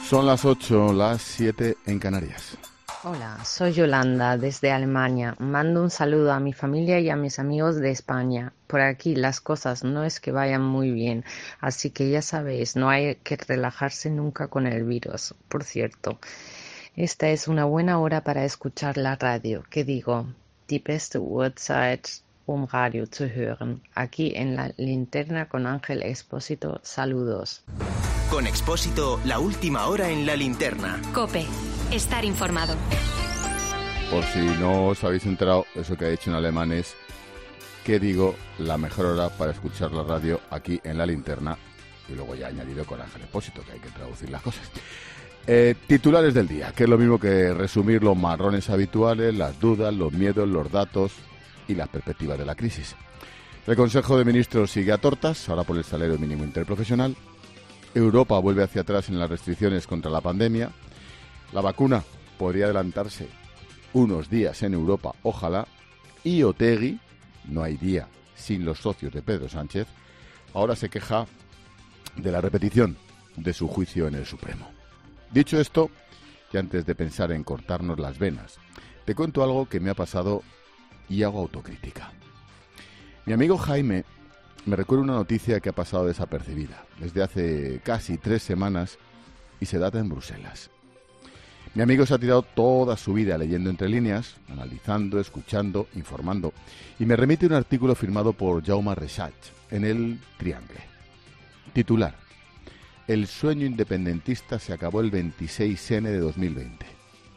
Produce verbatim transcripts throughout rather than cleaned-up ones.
Son las ocho, las siete en Canarias. Hola, soy Yolanda desde Alemania. Mando un saludo a mi familia y a mis amigos de España. Por aquí las cosas no es que vayan muy bien, así que ya sabéis, no hay que relajarse nunca con el virus. Por cierto, esta es una buena hora para escuchar la radio. ¿Qué digo? Die beste Uhrzeit, um Radio zu hören. Aquí en La Linterna con Ángel Expósito. Saludos. Con Expósito, la última hora en La Linterna. COPE. Estar informado. Por si no os habéis enterado, eso que ha dicho en alemán es, ¿qué digo? La mejor hora para escuchar la radio aquí en La Linterna. Y luego ya añadido con Ángel Expósito, que hay que traducir las cosas. Eh, titulares del día, que es lo mismo que resumir los marrones habituales, las dudas, los miedos, los datos y las perspectivas de la crisis. El Consejo de Ministros sigue a tortas, ahora por el salario mínimo interprofesional. Europa vuelve hacia atrás en las restricciones contra la pandemia. La vacuna podría adelantarse unos días en Europa, ojalá. Y Otegi, no hay día sin los socios de Pedro Sánchez, ahora se queja de la repetición de su juicio en el Supremo. Dicho esto, y antes de pensar en cortarnos las venas, te cuento algo que me ha pasado y hago autocrítica. Mi amigo Jaime me recuerda una noticia que ha pasado desapercibida desde hace casi tres semanas y se data en Bruselas. Mi amigo se ha tirado toda su vida leyendo entre líneas, analizando, escuchando, informando, y me remite un artículo firmado por Jaume Rexach en el Triangle. Titular: El sueño independentista se acabó el veintiséis ene de dos mil veinte.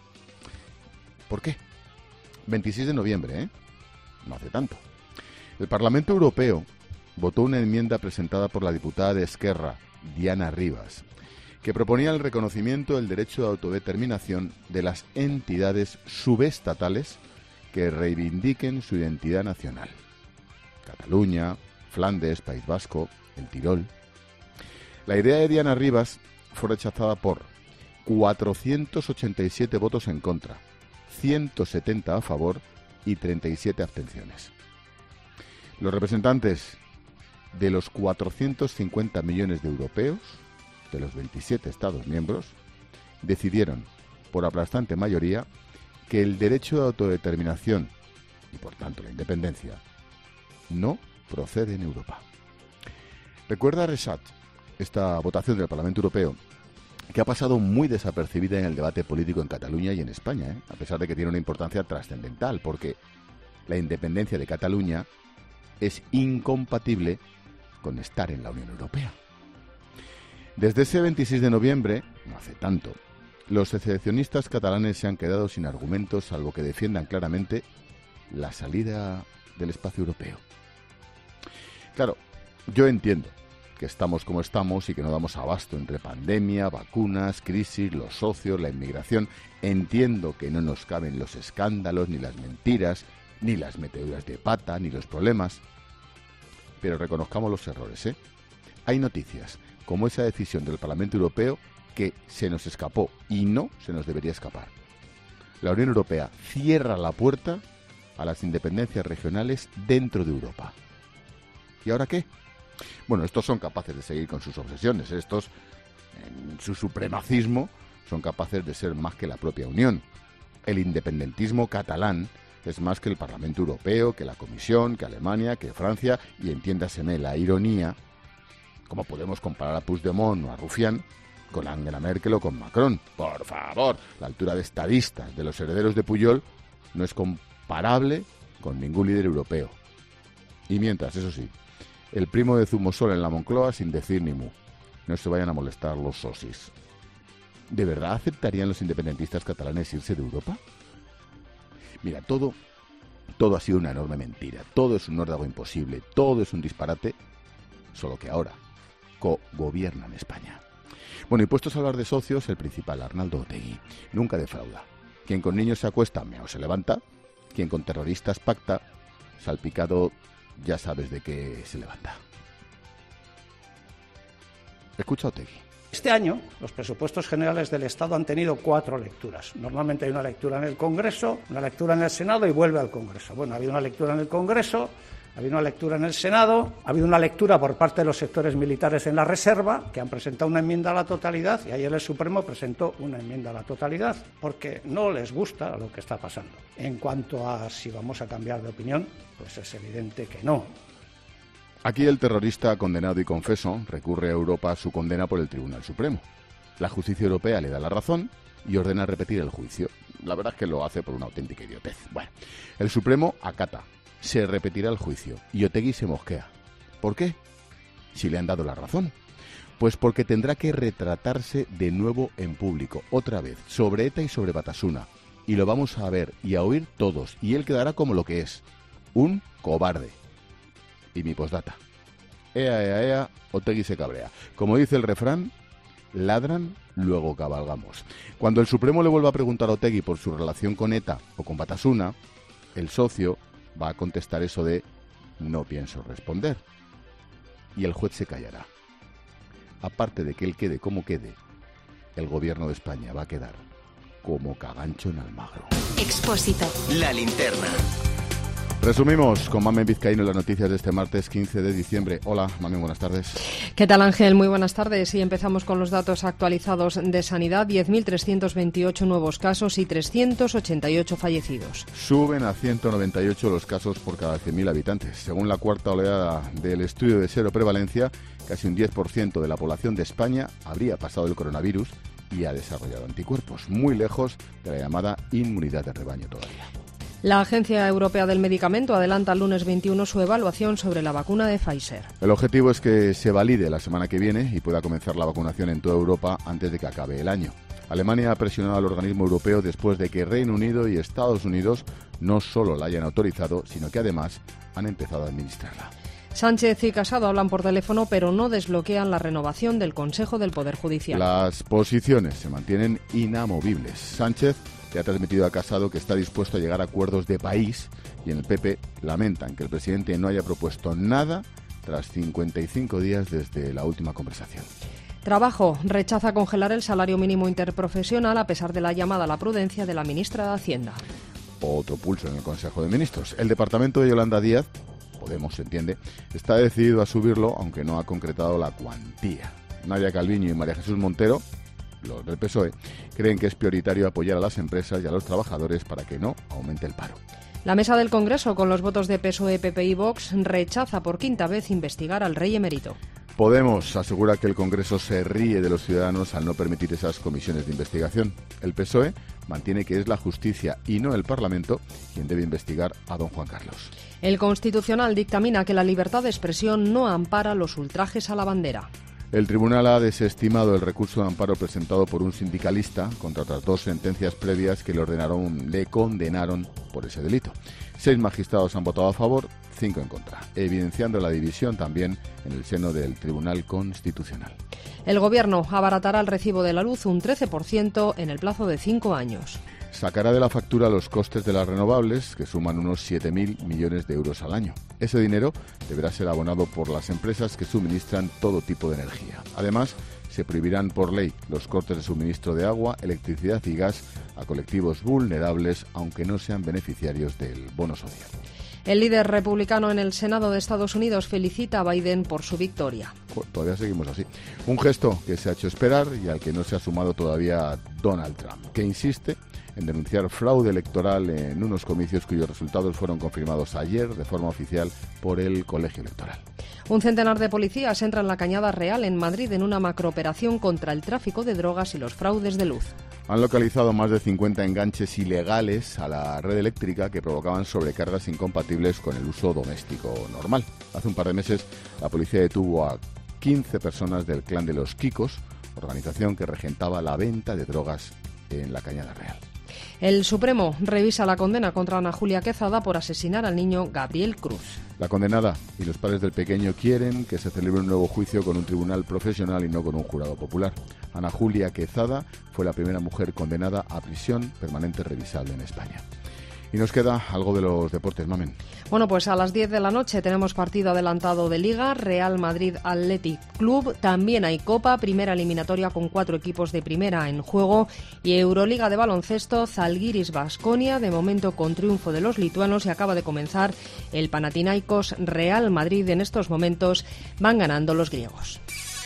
¿Por qué? veintiséis de noviembre, ¿eh? No hace tanto. El Parlamento Europeo votó una enmienda presentada por la diputada de Esquerra, Diana Rivas, que proponía el reconocimiento del derecho de autodeterminación de las entidades subestatales que reivindiquen su identidad nacional. Cataluña, Flandes, País Vasco, el Tirol. La idea de Diana Rivas fue rechazada por cuatrocientos ochenta y siete votos en contra, ciento setenta a favor y treinta y siete abstenciones. Los representantes de los cuatrocientos cincuenta millones de europeos, de los veintisiete Estados miembros, decidieron, por aplastante mayoría, que el derecho de autodeterminación, y por tanto la independencia, no procede en Europa. Recuerda a Rexach esta votación del Parlamento Europeo, que ha pasado muy desapercibida en el debate político en Cataluña y en España, ¿eh? a pesar de que tiene una importancia trascendental, porque la independencia de Cataluña es incompatible con estar en la Unión Europea. Desde ese veintiséis de noviembre, no hace tanto, los secesionistas catalanes se han quedado sin argumentos salvo que defiendan claramente la salida del espacio europeo. Claro, yo entiendo que estamos como estamos y que no damos abasto entre pandemia, vacunas, crisis, los socios, la inmigración. Entiendo que no nos caben los escándalos, ni las mentiras, ni las meteduras de pata, ni los problemas. Pero reconozcamos los errores, ¿eh? Hay noticias, como esa decisión del Parlamento Europeo, que se nos escapó y no se nos debería escapar. La Unión Europea cierra la puerta a las independencias regionales dentro de Europa. ¿Y ahora qué? Bueno, estos son capaces de seguir con sus obsesiones. Estos, en su supremacismo, son capaces de ser más que la propia Unión. El independentismo catalán es más que el Parlamento Europeo, que la Comisión, que Alemania, que Francia, y entiéndaseme la ironía, ¿cómo podemos comparar a Puigdemont o a Rufián con Angela Merkel o con Macron? Por favor, la altura de estadistas de los herederos de Pujol no es comparable con ningún líder europeo. Y mientras, eso sí, el primo de Zumosol en la Moncloa sin decir ni mu. No se vayan a molestar los sosis. ¿De verdad aceptarían los independentistas catalanes irse de Europa? Mira, todo, todo ha sido una enorme mentira. Todo es un órdago imposible. Todo es un disparate. Solo que ahora co-gobiernan España. Bueno, y puestos a hablar de socios, el principal, Arnaldo Otegi, nunca defrauda. Quien con niños se acuesta, meo se levanta. Quien con terroristas pacta, salpicado, ya sabes de qué se levanta. Escucha a Otegi. Este año, los presupuestos generales del Estado han tenido cuatro lecturas. Normalmente hay una lectura en el Congreso, una lectura en el Senado y vuelve al Congreso. Bueno, ha habido una lectura en el Congreso, ha habido una lectura en el Senado, ha habido una lectura por parte de los sectores militares en la Reserva, que han presentado una enmienda a la totalidad, y ayer el Supremo presentó una enmienda a la totalidad, porque no les gusta lo que está pasando. En cuanto a si vamos a cambiar de opinión, pues es evidente que no. Aquí el terrorista condenado y confeso recurre a Europa a su condena por el Tribunal Supremo. La justicia europea le da la razón y ordena repetir el juicio. La verdad es que lo hace por una auténtica idiotez. Bueno, el Supremo acata. Se repetirá el juicio y Otegi se mosquea. ¿Por qué? Si le han dado la razón. Pues porque tendrá que retratarse de nuevo en público, otra vez, sobre ETA y sobre Batasuna. Y lo vamos a ver y a oír todos, y él quedará como lo que es, un cobarde. Y mi postdata. Ea, ea, ea, Otegi se cabrea. Como dice el refrán, ladran, luego cabalgamos. Cuando el Supremo le vuelva a preguntar a Otegi por su relación con ETA o con Batasuna, el socio va a contestar eso de no pienso responder. Y el juez se callará. Aparte de que él quede como quede, el gobierno de España va a quedar como cagancho en Almagro. Expósito. La linterna. Resumimos con Mamen Vizcaíno las noticias de este martes quince de diciembre. Hola, Mamen, buenas tardes. ¿Qué tal, Ángel? Muy buenas tardes. Y empezamos con los datos actualizados de sanidad. diez mil trescientos veintiocho nuevos casos y trescientos ochenta y ocho fallecidos. Suben a ciento noventa y ocho los casos por cada cien mil habitantes. Según la cuarta oleada del estudio de seroprevalencia, casi un diez por ciento de la población de España habría pasado el coronavirus y ha desarrollado anticuerpos, muy lejos de la llamada inmunidad de rebaño todavía. La Agencia Europea del Medicamento adelanta el lunes veintiuno su evaluación sobre la vacuna de Pfizer. El objetivo es que se valide la semana que viene y pueda comenzar la vacunación en toda Europa antes de que acabe el año. Alemania ha presionado al organismo europeo después de que Reino Unido y Estados Unidos no solo la hayan autorizado, sino que además han empezado a administrarla. Sánchez y Casado hablan por teléfono, pero no desbloquean la renovación del Consejo del Poder Judicial. Las posiciones se mantienen inamovibles. Sánchez le ha transmitido a Casado que está dispuesto a llegar a acuerdos de país y en el P P lamentan que el presidente no haya propuesto nada tras cincuenta y cinco días desde la última conversación. Trabajo rechaza congelar el salario mínimo interprofesional a pesar de la llamada a la prudencia de la ministra de Hacienda. Otro pulso en el Consejo de Ministros. El departamento de Yolanda Díaz, Podemos se entiende, está decidido a subirlo, aunque no ha concretado la cuantía. Nadia Calviño y María Jesús Montero, los del P S O E, creen que es prioritario apoyar a las empresas y a los trabajadores para que no aumente el paro. La mesa del Congreso, con los votos de P S O E, P P y Vox, rechaza por quinta vez investigar al rey emérito. Podemos asegura que el Congreso se ríe de los ciudadanos al no permitir esas comisiones de investigación. El P S O E mantiene que es la justicia y no el Parlamento quien debe investigar a don Juan Carlos. El Constitucional dictamina que la libertad de expresión no ampara los ultrajes a la bandera. El tribunal ha desestimado el recurso de amparo presentado por un sindicalista contra otras dos sentencias previas que le ordenaron, le condenaron por ese delito. Seis magistrados han votado a favor, cinco en contra, evidenciando la división también en el seno del Tribunal Constitucional. El Gobierno abaratará el recibo de la luz un trece por ciento en el plazo de cinco años. Sacará de la factura los costes de las renovables, que suman unos siete mil millones de euros al año. Ese dinero deberá ser abonado por las empresas que suministran todo tipo de energía. Además, se prohibirán por ley los cortes de suministro de agua, electricidad y gas a colectivos vulnerables, aunque no sean beneficiarios del bono social. El líder republicano en el Senado de Estados Unidos felicita a Biden por su victoria. Todavía seguimos así. Un gesto que se ha hecho esperar y al que no se ha sumado todavía Donald Trump, que insiste en denunciar fraude electoral en unos comicios cuyos resultados fueron confirmados ayer de forma oficial por el Colegio Electoral. Un centenar de policías entra en la Cañada Real en Madrid en una macrooperación contra el tráfico de drogas y los fraudes de luz. Han localizado más de cincuenta enganches ilegales a la red eléctrica que provocaban sobrecargas incompatibles con el uso doméstico normal. Hace un par de meses la policía detuvo a quince personas del clan de los Kikos, organización que regentaba la venta de drogas en la Cañada Real. El Supremo revisa la condena contra Ana Julia Quezada por asesinar al niño Gabriel Cruz. La condenada y los padres del pequeño quieren que se celebre un nuevo juicio con un tribunal profesional y no con un jurado popular. Ana Julia Quezada fue la primera mujer condenada a prisión permanente revisable en España. Y nos queda algo de los deportes, Mamen. Bueno, pues a las diez de la noche tenemos partido adelantado de Liga, Real Madrid Athletic Club. También hay Copa, primera eliminatoria con cuatro equipos de primera en juego. Y Euroliga de baloncesto, Zalgiris Baskonia, de momento con triunfo de los lituanos. Y acaba de comenzar el Panathinaikos Real Madrid. En estos momentos van ganando los griegos.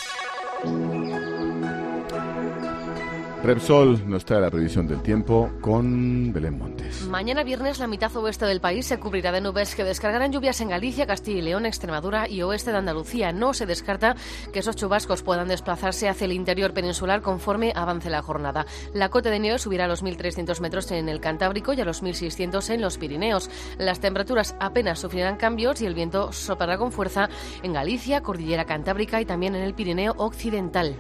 Repsol nos trae la previsión del tiempo con Belén Montes. Mañana viernes la mitad oeste del país se cubrirá de nubes que descargarán lluvias en Galicia, Castilla y León, Extremadura y oeste de Andalucía. No se descarta que esos chubascos puedan desplazarse hacia el interior peninsular conforme avance la jornada. La cota de nieve subirá a los mil trescientos metros en el Cantábrico y a los mil seiscientos en los Pirineos. Las temperaturas apenas sufrirán cambios y el viento soplará con fuerza en Galicia, Cordillera Cantábrica y también en el Pirineo Occidental.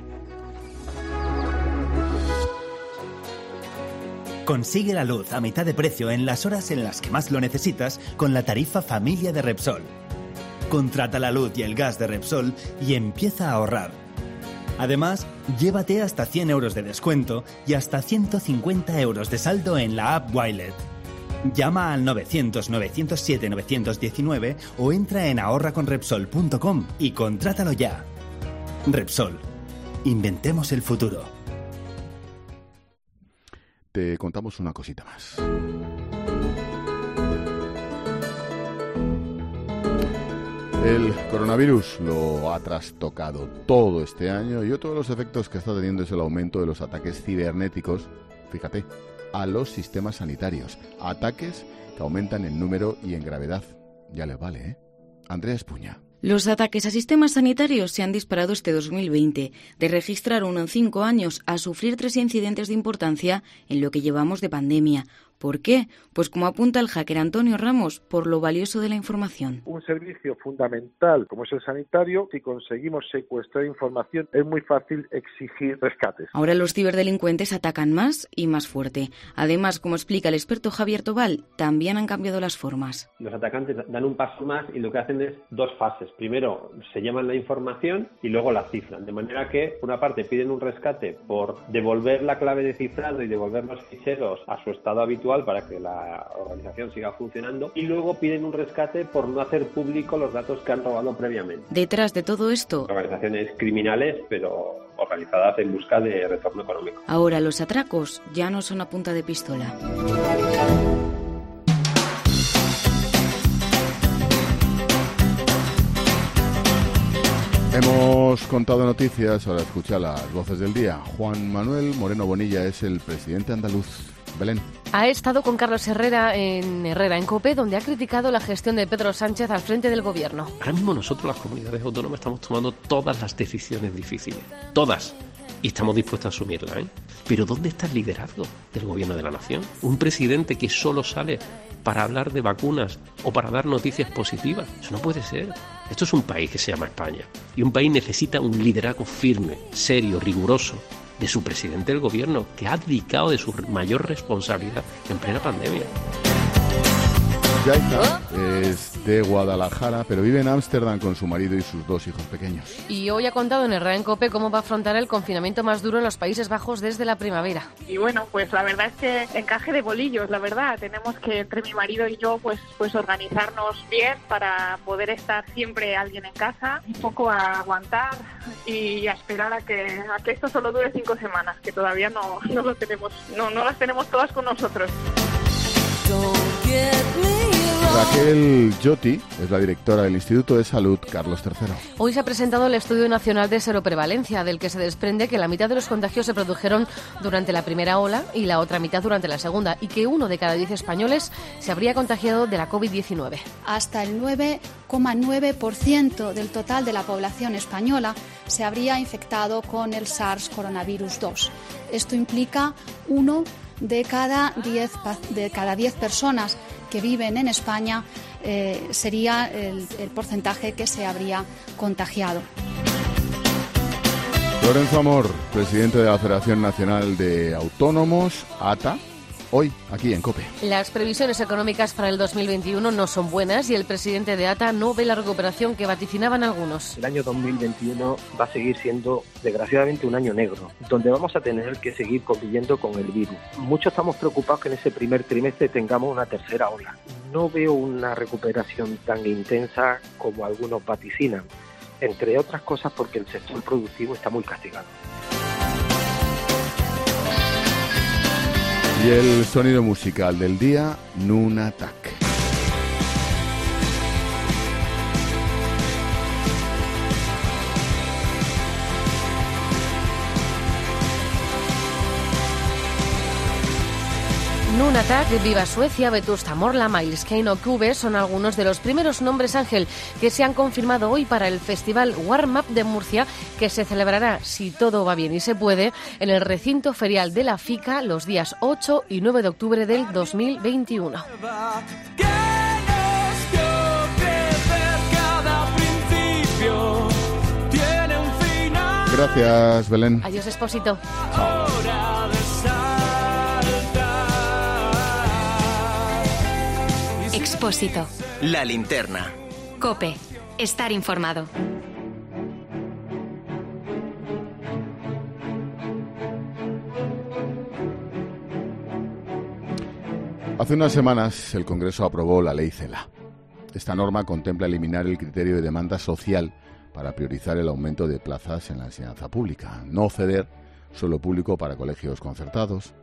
Consigue la luz a mitad de precio en las horas en las que más lo necesitas con la tarifa Familia de Repsol. Contrata la luz y el gas de Repsol y empieza a ahorrar. Además, llévate hasta cien euros de descuento y hasta ciento cincuenta euros de saldo en la app Wilet. Llama al novecientos, novecientos siete, novecientos diecinueve o entra en ahorra con repsol punto com y contrátalo ya. Repsol. Inventemos el futuro. Te contamos una cosita más. El coronavirus lo ha trastocado todo este año y otro de los efectos que está teniendo es el aumento de los ataques cibernéticos, fíjate, a los sistemas sanitarios. Ataques que aumentan en número y en gravedad. Ya les vale, ¿eh? Andrea Espuña. Los ataques a sistemas sanitarios se han disparado este dos mil veinte. De registrar uno en cinco años a sufrir tres incidentes de importancia en lo que llevamos de pandemia. ¿Por qué? Pues como apunta el hacker Antonio Ramos, por lo valioso de la información. Un servicio fundamental como es el sanitario, si conseguimos secuestrar información, es muy fácil exigir rescates. Ahora los ciberdelincuentes atacan más y más fuerte. Además, como explica el experto Javier Tobal, también han cambiado las formas. Los atacantes dan un paso más y lo que hacen es dos fases. Primero, se llaman la información y luego la cifran. De manera que, por una parte, piden un rescate por devolver la clave de cifrado y devolver los ficheros a su estado habitual para que la organización siga funcionando, y luego piden un rescate por no hacer público los datos que han robado previamente. Detrás de todo esto, organizaciones criminales, pero organizadas en busca de retorno económico. Ahora los atracos ya no son a punta de pistola. Hemos contado noticias, ahora escucha las voces del día. Juan Manuel Moreno Bonilla es el presidente andaluz. Belén. Ha estado con Carlos Herrera en Herrera en COPE, donde ha criticado la gestión de Pedro Sánchez al frente del gobierno. Ahora mismo nosotros, las comunidades autónomas, estamos tomando todas las decisiones difíciles. Todas. Y estamos dispuestos a asumirlas, ¿eh? Pero ¿dónde está el liderazgo del gobierno de la nación? Un presidente que solo sale para hablar de vacunas o para dar noticias positivas. Eso no puede ser. Esto es un país que se llama España. Y un país necesita un liderazgo firme, serio, riguroso, de su presidente del gobierno, que ha abdicado de su mayor responsabilidad en plena pandemia. Yaita es de Guadalajara, pero vive en Ámsterdam con su marido y sus dos hijos pequeños. Y hoy ha contado en Herrera en COPE cómo va a afrontar el confinamiento más duro en los Países Bajos desde la primavera. Y bueno, pues la verdad es que encaje de bolillos, la verdad. Tenemos que, entre mi marido y yo, pues, pues organizarnos bien para poder estar siempre alguien en casa, un poco a aguantar y a esperar a que, a que esto solo dure cinco semanas, que todavía no, no lo tenemos, no, no las tenemos todas con nosotros. Raquel Lloti es la directora del Instituto de Salud Carlos tercero. Hoy se ha presentado el Estudio Nacional de Seroprevalencia, del que se desprende que la mitad de los contagios se produjeron durante la primera ola y la otra mitad durante la segunda, y que uno de cada diez españoles se habría contagiado de la covid diecinueve. Hasta el nueve coma nueve por ciento del total de la población española se habría infectado con el SARS coronavirus dos. Esto implica uno de cada diez, de cada diez personas que viven en España eh, sería el, el porcentaje que se habría contagiado. Lorenzo Amor, presidente de la Federación Nacional de Autónomos, A T A, hoy aquí en COPE. Las previsiones económicas para el dos mil veintiuno no son buenas y el presidente de A T A no ve la recuperación que vaticinaban algunos. El año dos mil veintiuno va a seguir siendo, desgraciadamente, un año negro, donde vamos a tener que seguir conviviendo con el virus. Muchos estamos preocupados que en ese primer trimestre tengamos una tercera ola. No veo una recuperación tan intensa como algunos vaticinan, entre otras cosas porque el sector productivo está muy castigado. Y el sonido musical del día, Nunatak. Nunatak, Viva Suecia, Vetusta Morla, Miles Kane o Cube son algunos de los primeros nombres, Ángel, que se han confirmado hoy para el festival Warm Up de Murcia, que se celebrará, si todo va bien y se puede, en el recinto ferial de la FICA los días ocho y nueve de octubre del dos mil veintiuno. Gracias, Belén. Adiós, Expósito. Chao. Expósito. La linterna. COPE. Estar informado. Hace unas semanas el Congreso aprobó la ley CELA. Esta norma contempla eliminar el criterio de demanda social para priorizar el aumento de plazas en la enseñanza pública, no ceder suelo público para colegios concertados.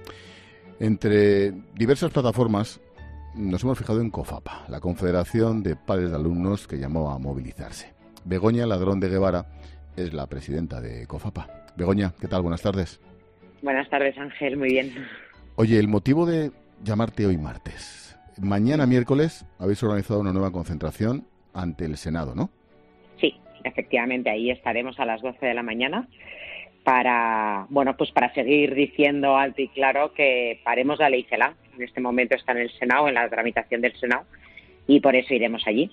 Entre diversas plataformas nos hemos fijado en COFAPA, la Confederación de Padres de Alumnos, que llamó a movilizarse. Begoña Ladrón de Guevara es la presidenta de COFAPA. Begoña, ¿qué tal? Buenas tardes. Buenas tardes, Ángel. Muy bien. Oye, el motivo de llamarte hoy martes. Mañana miércoles habéis organizado una nueva concentración ante el Senado, ¿no? Sí, efectivamente, ahí estaremos a las doce de la mañana para, bueno, pues para seguir diciendo alto y claro que paremos la ley CELA. En este momento está en el Senado, en la tramitación del Senado, y por eso iremos allí.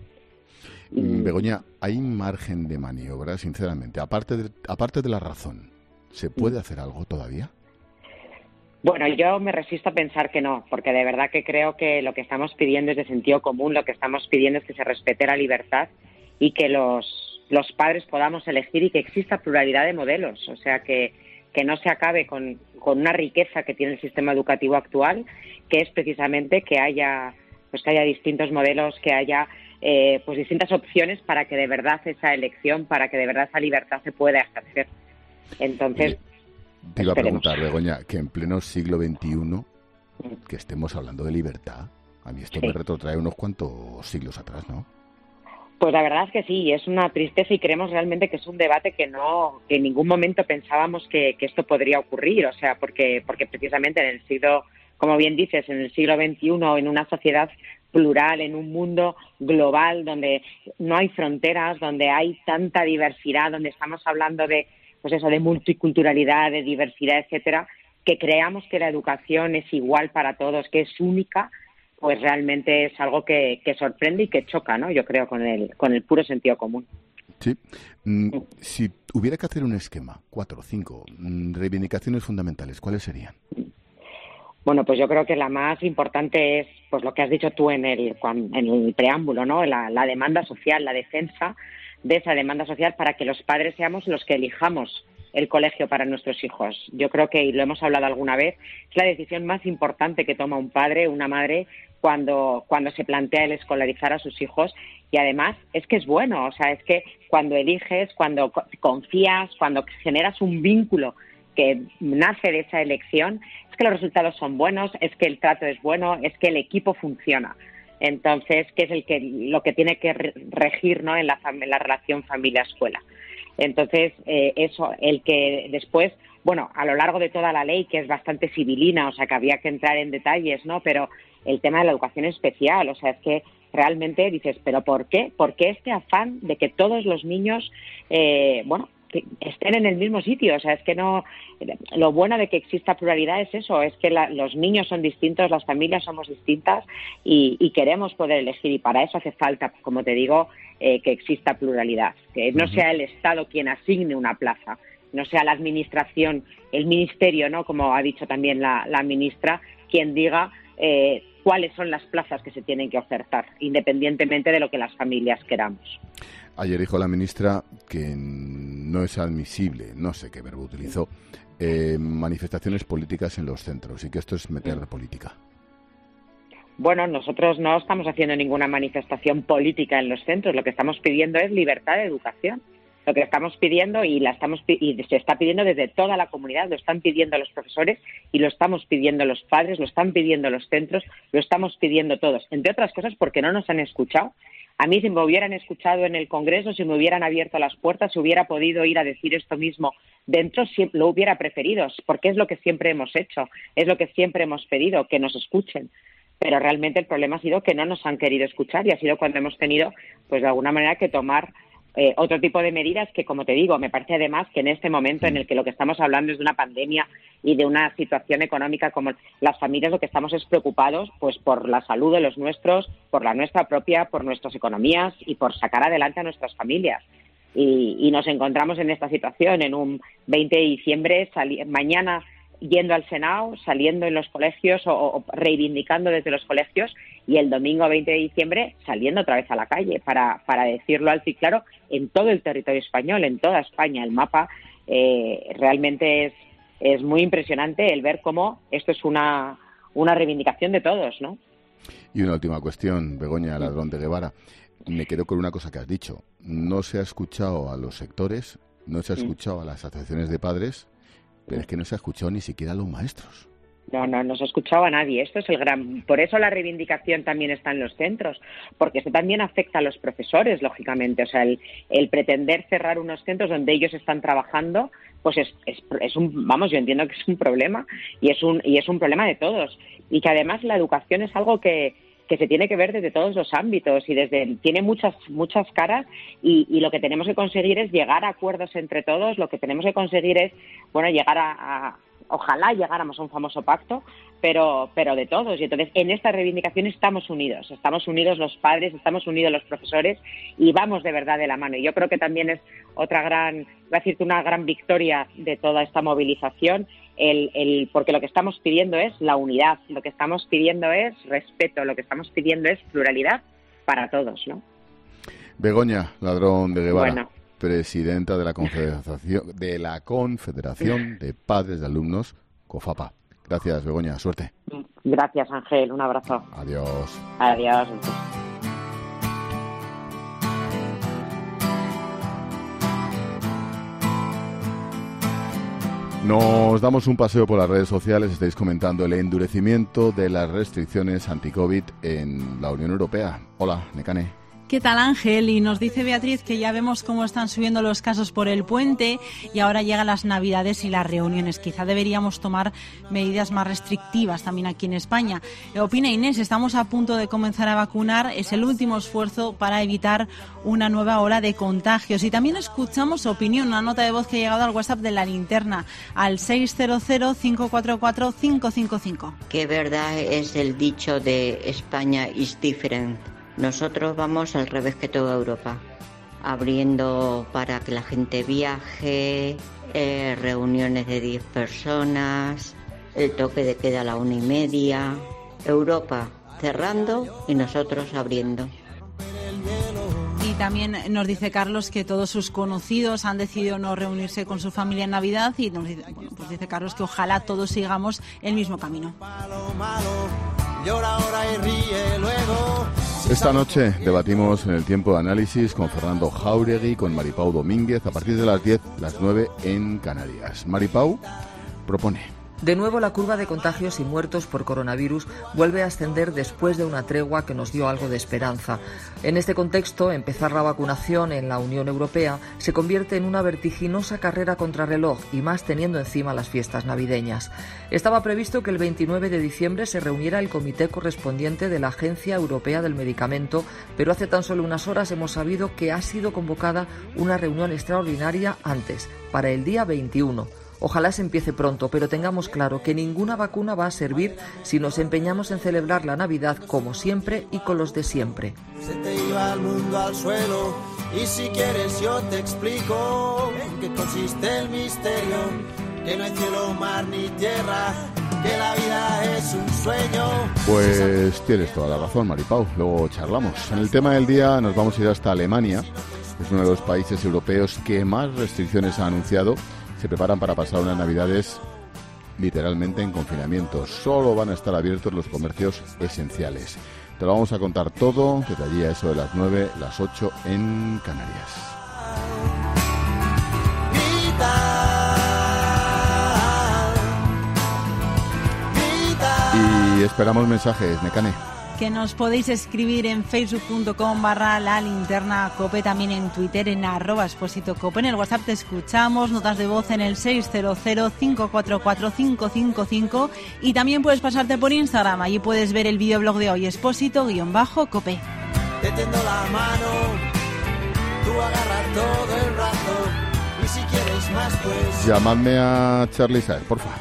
Begoña, ¿hay margen de maniobra, sinceramente? Aparte de, aparte de la razón, ¿se puede hacer algo todavía? Bueno, yo me resisto a pensar que no, porque de verdad que creo que lo que estamos pidiendo es de sentido común, lo que estamos pidiendo es que se respete la libertad y que los, los padres podamos elegir y que exista pluralidad de modelos, o sea, que, que no se acabe con, con una riqueza que tiene el sistema educativo actual, que es precisamente que haya, pues que haya distintos modelos, que haya eh, pues distintas opciones para que de verdad esa elección, para que de verdad esa libertad se pueda ejercer. Entonces, te iba a esperemos. preguntar, Begoña, que en pleno siglo veintiuno, que estemos hablando de libertad, a mí esto Sí. me retrotrae unos cuantos siglos atrás, ¿no? Pues la verdad es que sí, es una tristeza y creemos realmente que es un debate que no, que en ningún momento pensábamos que, que esto podría ocurrir, o sea, porque, porque precisamente en el siglo, como bien dices, en el siglo veintiuno, en una sociedad plural, en un mundo global donde no hay fronteras, donde hay tanta diversidad, donde estamos hablando de, pues eso, de multiculturalidad, de diversidad, etcétera, que creamos que la educación es igual para todos, que es única, pues realmente es algo que, que sorprende y que choca, ¿no? Yo creo, con el, con el puro sentido común. Sí. Mm, si hubiera que hacer un esquema, cuatro o cinco mm, reivindicaciones fundamentales, ¿cuáles serían? Bueno, pues yo creo que la más importante es, pues lo que has dicho tú en el, cuan- en el preámbulo, ¿no? La, la demanda social, la defensa de esa demanda social para que los padres seamos los que elijamos el colegio para nuestros hijos. Yo creo que, y lo hemos hablado alguna vez, es la decisión más importante que toma un padre, una madre, cuando, cuando se plantea el escolarizar a sus hijos. Y además es que es bueno, o sea, es que cuando eliges, cuando co- confías, cuando generas un vínculo que nace de esa elección, es que los resultados son buenos, es que el trato es bueno, es que el equipo funciona. Entonces, que es el que lo que tiene que re- regir, ¿no?, en la, fam- en la relación familia-escuela. Entonces, eh, eso, el que después, bueno, a lo largo de toda la ley, que es bastante civilina, o sea, que había que entrar en detalles, ¿no? Pero el tema de la educación especial, o sea, es que realmente dices, ¿pero por qué? ¿Por qué este afán de que todos los niños, eh, bueno, que estén en el mismo sitio? O sea, es que no, lo bueno de que exista pluralidad es eso, es que la, los niños son distintos, las familias somos distintas y, y queremos poder elegir, y para eso hace falta, como te digo, eh, que exista pluralidad, que no sea el Estado quien asigne una plaza, no sea la administración, el ministerio, ¿no?, como ha dicho también la, la ministra, quien diga eh, cuáles son las plazas que se tienen que ofertar, independientemente de lo que las familias queramos. Ayer dijo la ministra que no es admisible, no sé qué verbo utilizó, eh, manifestaciones políticas en los centros y que esto es meter de política. Bueno, nosotros no estamos haciendo ninguna manifestación política en los centros, lo que estamos pidiendo es libertad de educación. Lo que estamos pidiendo y la estamos y se está pidiendo desde toda la comunidad, lo están pidiendo los profesores y lo estamos pidiendo los padres, lo están pidiendo los centros, lo estamos pidiendo todos, entre otras cosas porque no nos han escuchado. A mí, si me hubieran escuchado en el Congreso, si me hubieran abierto las puertas, si hubiera podido ir a decir esto mismo dentro, lo hubiera preferido, porque es lo que siempre hemos hecho, es lo que siempre hemos pedido, que nos escuchen. Pero realmente el problema ha sido que no nos han querido escuchar y ha sido cuando hemos tenido, pues de alguna manera, que tomar Eh, otro tipo de medidas que, como te digo, me parece además que en este momento en el que lo que estamos hablando es de una pandemia y de una situación económica como las familias, lo que estamos es preocupados pues por la salud de los nuestros, por la nuestra propia, por nuestras economías y por sacar adelante a nuestras familias. Y, y nos encontramos en esta situación en un veinte de diciembre, sali- mañana yendo al Senado, saliendo en los colegios o, o reivindicando desde los colegios, y el domingo veinte de diciembre saliendo otra vez a la calle para, para decirlo alto y claro en todo el territorio español, en toda España. El mapa eh, realmente es, es muy impresionante el ver cómo esto es una, una reivindicación de todos, ¿no? Y una última cuestión, Begoña Ladrón de Guevara. Me quedo con una cosa que has dicho. No se ha escuchado a los sectores, no se ha escuchado a las asociaciones de padres, pero es que no se ha escuchado ni siquiera a los maestros. No, no, no se ha escuchado a nadie. Esto es el gran. Por eso la reivindicación también está en los centros, porque esto también afecta a los profesores, lógicamente. O sea, el, el pretender cerrar unos centros donde ellos están trabajando, pues es, es, es un, vamos, yo entiendo que es un problema y es un y es un problema de todos. Y que además la educación es algo que que se tiene que ver desde todos los ámbitos y desde tiene muchas muchas caras y, y lo que tenemos que conseguir es llegar a acuerdos entre todos. Lo que tenemos que conseguir es, bueno, llegar a, a ojalá llegáramos a un famoso pacto, pero pero de todos. Y entonces en esta reivindicación estamos unidos, estamos unidos los padres, estamos unidos los profesores y vamos de verdad de la mano. Y yo creo que también es otra gran, voy a decirte, una gran victoria de toda esta movilización, el, el porque lo que estamos pidiendo es la unidad, lo que estamos pidiendo es respeto, lo que estamos pidiendo es pluralidad para todos, ¿no? Begoña Ladrón de Guevara. Bueno. Presidenta de la Confederación de la Confederación de Padres de Alumnos, COFAPA. Gracias, Begoña. Suerte. Gracias, Ángel. Un abrazo. Adiós. Adiós. Nos damos un paseo por las redes sociales. Estáis comentando el endurecimiento de las restricciones anti-COVID en la Unión Europea. Hola, Nekane. ¿Qué tal, Ángel? Y nos dice Beatriz que ya vemos cómo están subiendo los casos por el puente y ahora llegan las Navidades y las reuniones. Quizá deberíamos tomar medidas más restrictivas también aquí en España. Opina Inés, estamos a punto de comenzar a vacunar. Es el último esfuerzo para evitar una nueva ola de contagios. Y también escuchamos su opinión, una nota de voz que ha llegado al WhatsApp de La Linterna, al seis cero cero, cinco cuatro cuatro, cinco cinco cinco. Qué verdad es el dicho de España is different. Nosotros vamos al revés que toda Europa, abriendo para que la gente viaje, eh, reuniones de diez personas, el toque de queda a la una y media. Europa cerrando y nosotros abriendo. Y también nos dice Carlos que todos sus conocidos han decidido no reunirse con su familia en Navidad y nos dice, bueno, pues dice Carlos que ojalá todos sigamos el mismo camino. Llora ahora y ríe luego. Esta noche debatimos en el tiempo de análisis con Fernando Jáuregui, con Maripau Domínguez, a partir de las diez, las nueve en Canarias. Maripau propone. De nuevo, la curva de contagios y muertos por coronavirus vuelve a ascender después de una tregua que nos dio algo de esperanza. En este contexto, empezar la vacunación en la Unión Europea se convierte en una vertiginosa carrera contrarreloj y más teniendo encima las fiestas navideñas. Estaba previsto que el veintinueve de diciembre se reuniera el comité correspondiente de la Agencia Europea del Medicamento, pero hace tan solo unas horas hemos sabido que ha sido convocada una reunión extraordinaria antes, para el día veintiuno. Ojalá se empiece pronto, pero tengamos claro que ninguna vacuna va a servir si nos empeñamos en celebrar la Navidad como siempre y con los de siempre. Se te iba el mundo al suelo y si quieres yo te explico en qué consiste el misterio, que no hay cielo, mar ni tierra, que la vida es un sueño. Pues tienes toda la razón, Maripau, luego charlamos. En el tema del día nos vamos a ir hasta Alemania. Es uno de los países europeos que más restricciones ha anunciado. Se preparan para pasar unas navidades literalmente en confinamiento. Solo van a estar abiertos los comercios esenciales. Te lo vamos a contar todo desde allí a eso de las nueve, las ocho en Canarias. Y esperamos mensajes, Nekane. Que nos podéis escribir en facebook.com barra la linterna cope, también en Twitter en arroba expósito cope. En el WhatsApp te escuchamos, notas de voz en el seis cero cero, cinco cuatro cuatro, cinco cinco cinco, y también puedes pasarte por Instagram, allí puedes ver el videoblog de hoy, expósito-cope. Te tiendo la mano, tú agarras todo el rato, y si quieres más pues... Llamadme a Charly Saez, por favor.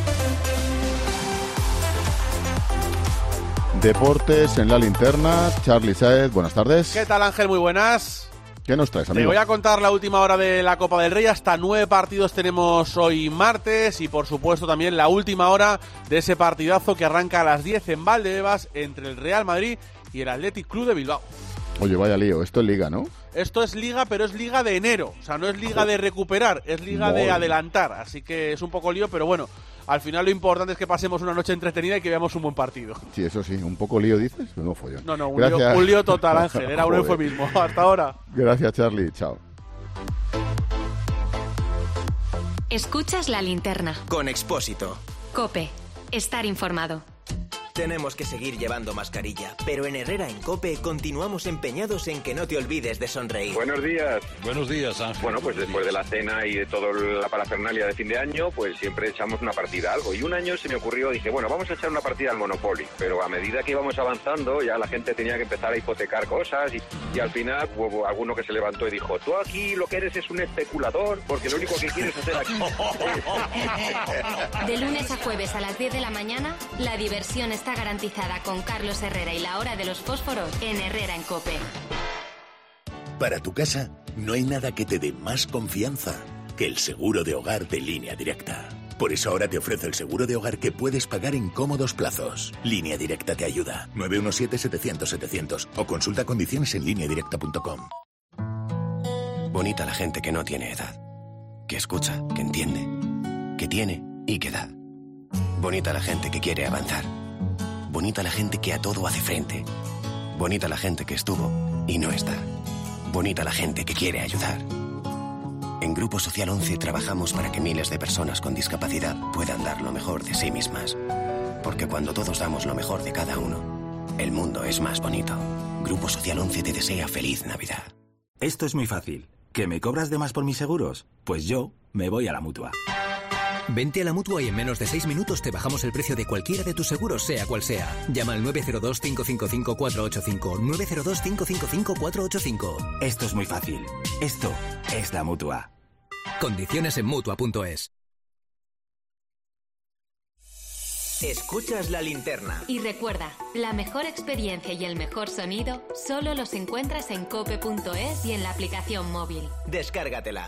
Deportes en la linterna, Charly Saez, buenas tardes. ¿Qué tal, Ángel? Muy buenas. ¿Qué nos traes, amigo? Te voy a contar la última hora de la Copa del Rey. Hasta nueve partidos tenemos hoy martes y, por supuesto, también la última hora de ese partidazo que arranca a las diez en Valdebebas entre el Real Madrid y el Athletic Club de Bilbao. Oye, vaya lío, esto es liga, ¿no? Esto es liga, pero es liga de enero. O sea, no es liga de recuperar, es liga Muy. de adelantar. Así que es un poco lío, pero bueno, al final lo importante es que pasemos una noche entretenida y que veamos un buen partido. Sí, eso sí. ¿Un poco lío dices? No, follón. No, no, un, lío, un lío total, Ángel. Era un eufemismo. Hasta ahora. Gracias, Charly. Chao. Escuchas La Linterna. Con Expósito. Cope. Estar informado. Tenemos que seguir llevando mascarilla, pero en Herrera en COPE continuamos empeñados en que no te olvides de sonreír. Buenos días. Buenos días, Ángel. Bueno, pues después de la cena y de toda la parafernalia de fin de año, pues siempre echamos una partida a algo. Y un año se me ocurrió, dije, bueno, vamos a echar una partida al Monopoly. Pero a medida que íbamos avanzando, ya la gente tenía que empezar a hipotecar cosas y, y al final hubo alguno que se levantó y dijo, tú aquí lo que eres es un especulador, porque lo único que quieres hacer aquí... De lunes a jueves a las diez de la mañana, la diversión está garantizada con Carlos Herrera y la hora de los fósforos en Herrera en COPE. Para tu casa, no hay nada que te dé más confianza que el seguro de hogar de Línea Directa. Por eso ahora te ofrece el seguro de hogar que puedes pagar en cómodos plazos. Línea Directa te ayuda. nueve uno siete, setecientos, setecientos o consulta condiciones en línea directa punto com. Bonita la gente que no tiene edad. Que escucha, que entiende, que tiene y que da. Bonita la gente que quiere avanzar. Bonita la gente que a todo hace frente. Bonita la gente que estuvo y no está. Bonita la gente que quiere ayudar. En Grupo Social once trabajamos para que miles de personas con discapacidad puedan dar lo mejor de sí mismas. Porque cuando todos damos lo mejor de cada uno, el mundo es más bonito. Grupo Social once te desea feliz Navidad. Esto es muy fácil. ¿Que me cobras de más por mis seguros? Pues yo me voy a la Mutua. Vente a la Mutua y en menos de seis minutos te bajamos el precio de cualquiera de tus seguros, sea cual sea. Llama al nueve cero dos, cinco cinco cinco, cuatro ocho cinco, nueve cero dos, cinco cinco cinco, cuatro ocho cinco. Esto es muy fácil. Esto es la Mutua. Condiciones en Mutua punto es. Escuchas La Linterna. Y recuerda, la mejor experiencia y el mejor sonido solo los encuentras en cope punto es y en la aplicación móvil. Descárgatela.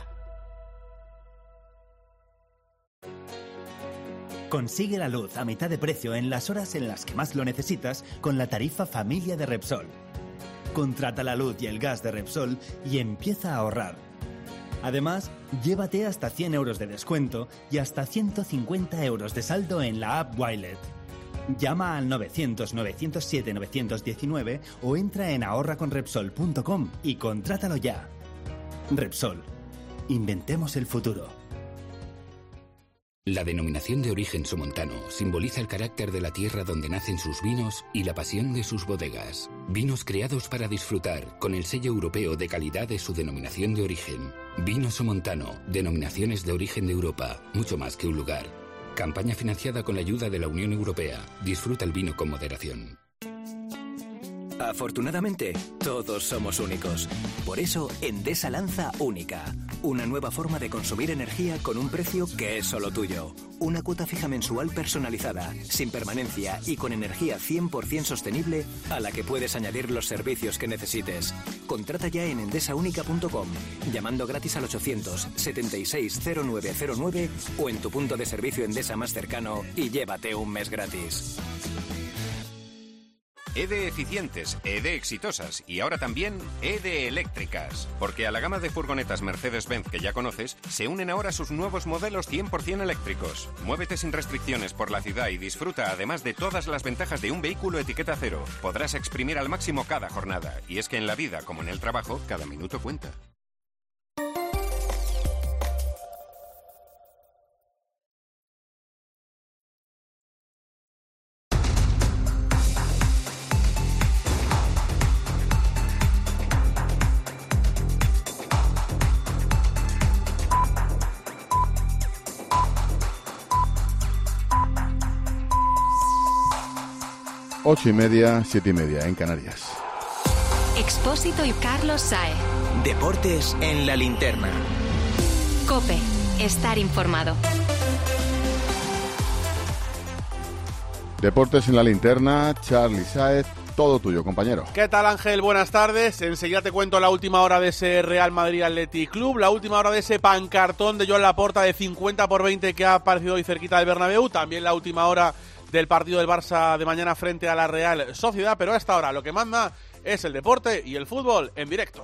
Consigue la luz a mitad de precio en las horas en las que más lo necesitas con la tarifa Familia de Repsol. Contrata la luz y el gas de Repsol y empieza a ahorrar. Además, llévate hasta cien euros de descuento y hasta ciento cincuenta euros de saldo en la app Wilet. Llama al novecientos, novecientos siete, novecientos diecinueve o entra en ahorra con repsol punto com y contrátalo ya. Repsol. Inventemos el futuro. La denominación de origen somontano simboliza el carácter de la tierra donde nacen sus vinos y la pasión de sus bodegas. Vinos creados para disfrutar con el sello europeo de calidad de su denominación de origen. Vino somontano, denominaciones de origen de Europa, mucho más que un lugar. Campaña financiada con la ayuda de la Unión Europea. Disfruta el vino con moderación. Afortunadamente, todos somos únicos. Por eso, Endesa lanza Única, una nueva forma de consumir energía con un precio que es solo tuyo. una cuota fija mensual personalizada, sin permanencia y con energía cien por ciento sostenible a la que puedes añadir los servicios que necesites. Contrata ya en endesa única punto com, llamando gratis al ochocientos setenta y seis cero nueve cero nueve o en tu punto de servicio Endesa más cercano y llévate un mes gratis. E D E eficientes, E D E exitosas y ahora también E D E eléctricas. Porque a la gama de furgonetas Mercedes-Benz que ya conoces, se unen ahora sus nuevos modelos cien por ciento eléctricos. Muévete sin restricciones por la ciudad y disfruta además de todas las ventajas de un vehículo etiqueta cero. Podrás exprimir al máximo cada jornada. Y es que en la vida, como en el trabajo, cada minuto cuenta. Ocho y media, siete y media en Canarias. Expósito y Carlos Saez. Deportes en la linterna. COPE. Estar informado. Deportes en la linterna, Charly Saez, todo tuyo, compañero. ¿Qué tal, Ángel? Buenas tardes. Enseguida te cuento la última hora de ese Real Madrid Athletic Club, la última hora de ese pancartón de Joan Laporta de cincuenta por veinte que ha aparecido hoy cerquita del Bernabéu, también la última hora del partido del Barça de mañana frente a la Real Sociedad, pero a esta hora lo que manda es el deporte y el fútbol en directo.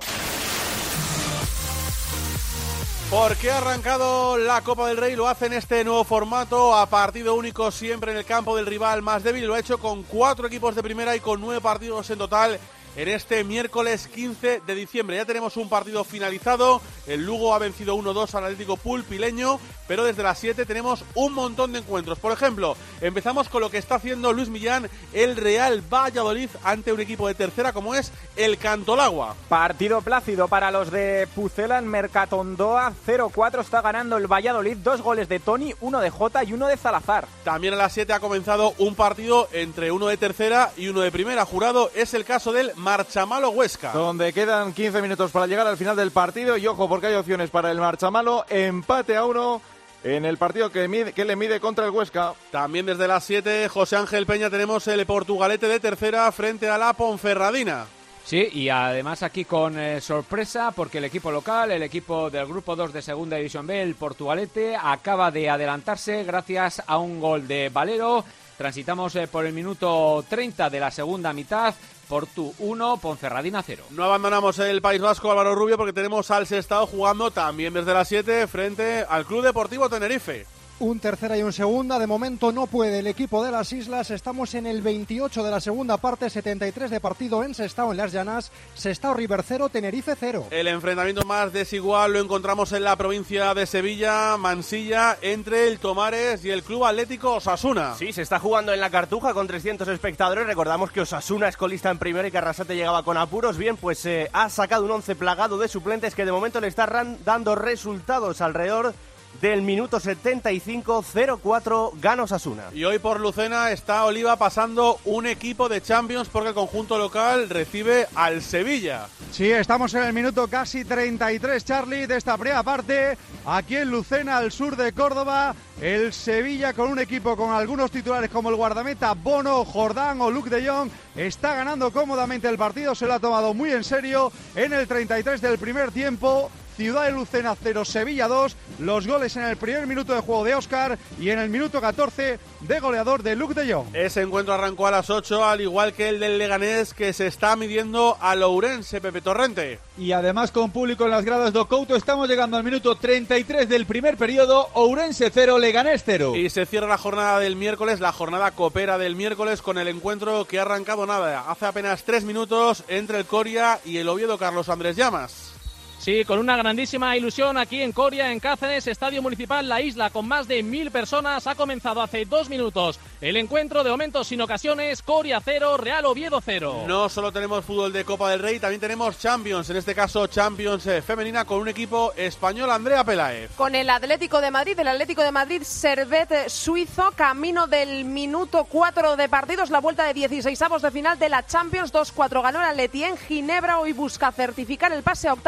Porque ha arrancado la Copa del Rey, lo hace en este nuevo formato, a partido único siempre en el campo del rival más débil, lo ha hecho con cuatro equipos de primera y con nueve partidos en total en este miércoles quince de diciembre. Ya tenemos un partido finalizado, el Lugo ha vencido uno dos al Atlético Pulpileño, pero desde las siete tenemos un montón de encuentros. Por ejemplo, empezamos con lo que está haciendo Luis Millán, el Real Valladolid ante un equipo de tercera como es el Cantolagua. Partido plácido para los de Pucela en Mercatondoa, cero cuatro está ganando el Valladolid, dos goles de Toni, uno de Jota y uno de Salazar. También a las siete ha comenzado un partido entre uno de tercera y uno de primera, jurado, es el caso del Marchamalo Huesca. Donde quedan quince minutos para llegar al final del partido y ojo porque hay opciones para el Marchamalo, empate a uno en el partido que, mide, que le mide contra el Huesca. También desde las siete, José Ángel Peña, tenemos el Portugalete de tercera frente a la Ponferradina. Sí, y además aquí con eh, sorpresa porque el equipo local, el equipo del Grupo dos de Segunda División B, el Portugalete, acaba de adelantarse gracias a un gol de Valero. Transitamos eh, por el minuto treinta de la segunda mitad. Portu uno, Ponferradina cero. No abandonamos el País Vasco, Álvaro Rubio, porque tenemos al Sestao jugando también desde las siete frente al Club Deportivo Tenerife. Un tercera y un segunda, de momento no puede el equipo de las Islas, estamos en el veintiocho de la segunda parte, setenta y tres de partido en Sestao, en Las Llanas, Sestao River cero, Tenerife cero. El enfrentamiento más desigual lo encontramos en la provincia de Sevilla, Mansilla, entre el Tomares y el Club Atlético Osasuna. Sí, se está jugando en la Cartuja con trescientos espectadores, recordamos que Osasuna es colista en primera y que Arrasate llegaba con apuros, bien, pues eh, ha sacado un once plagado de suplentes que de momento le está ran- dando resultados alrededor del minuto setenta y cinco, cero cuatro, gana Osasuna. Y hoy por Lucena está Oliva pasando un equipo de Champions porque el conjunto local recibe al Sevilla. Sí, estamos en el minuto casi treinta y tres, Charly, de esta primera parte, aquí en Lucena, al sur de Córdoba, el Sevilla con un equipo con algunos titulares como el guardameta Bono, Jordán o Luke de Jong, está ganando cómodamente el partido, se lo ha tomado muy en serio en el treinta y tres del primer tiempo. Ciudad de Lucena cero, Sevilla dos, los goles en el primer minuto de juego de Óscar y en el minuto catorce de goleador de Luke de Jong. Ese encuentro arrancó a las ocho, al igual que el del Leganés, que se está midiendo al Ourense, Pepe Torrente. Y además con público en las gradas do Couto, estamos llegando al minuto treinta y tres del primer periodo, Ourense cero, Leganés cero. Y se cierra la jornada del miércoles, la jornada copera del miércoles, con el encuentro que ha arrancado nada, hace apenas tres minutos, entre el Coria y el Oviedo Carlos Andrés Llamas. Sí, con una grandísima ilusión aquí en Coria, en Cáceres, Estadio Municipal La Isla, con más de mil personas. Ha comenzado hace dos minutos el encuentro, de momento sin ocasiones, Coria cero, Real Oviedo cero. No solo tenemos fútbol de Copa del Rey, también tenemos Champions, en este caso Champions eh, femenina, con un equipo español, Andrea Peláez. Con el Atlético de Madrid, el Atlético de Madrid Servet suizo, camino del minuto cuatro de partidos, la vuelta de dieciseisavos de final de la Champions, dos cuatro ganó el Atleti en Ginebra, hoy busca certificar el pase a octavos de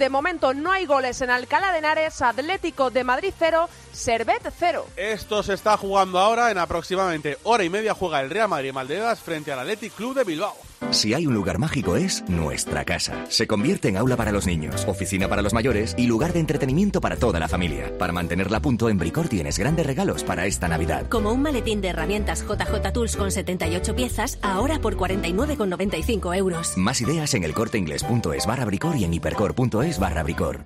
De momento no hay goles en Alcalá de Henares, Atlético de Madrid cero, Servet cero. Esto se está jugando ahora. En aproximadamente hora y media juega el Real Madrid Maldivas frente al Athletic Club de Bilbao. Si hay un lugar mágico es nuestra casa. Se convierte en aula para los niños, oficina para los mayores y lugar de entretenimiento para toda la familia. Para mantenerla a punto, en Bricor tienes grandes regalos para esta Navidad. Como un maletín de herramientas J J Tools con setenta y ocho piezas, ahora por cuarenta y nueve con noventa y cinco euros. Más ideas en elcorteingles.es barra Bricor y en hipercor.es barra Bricor.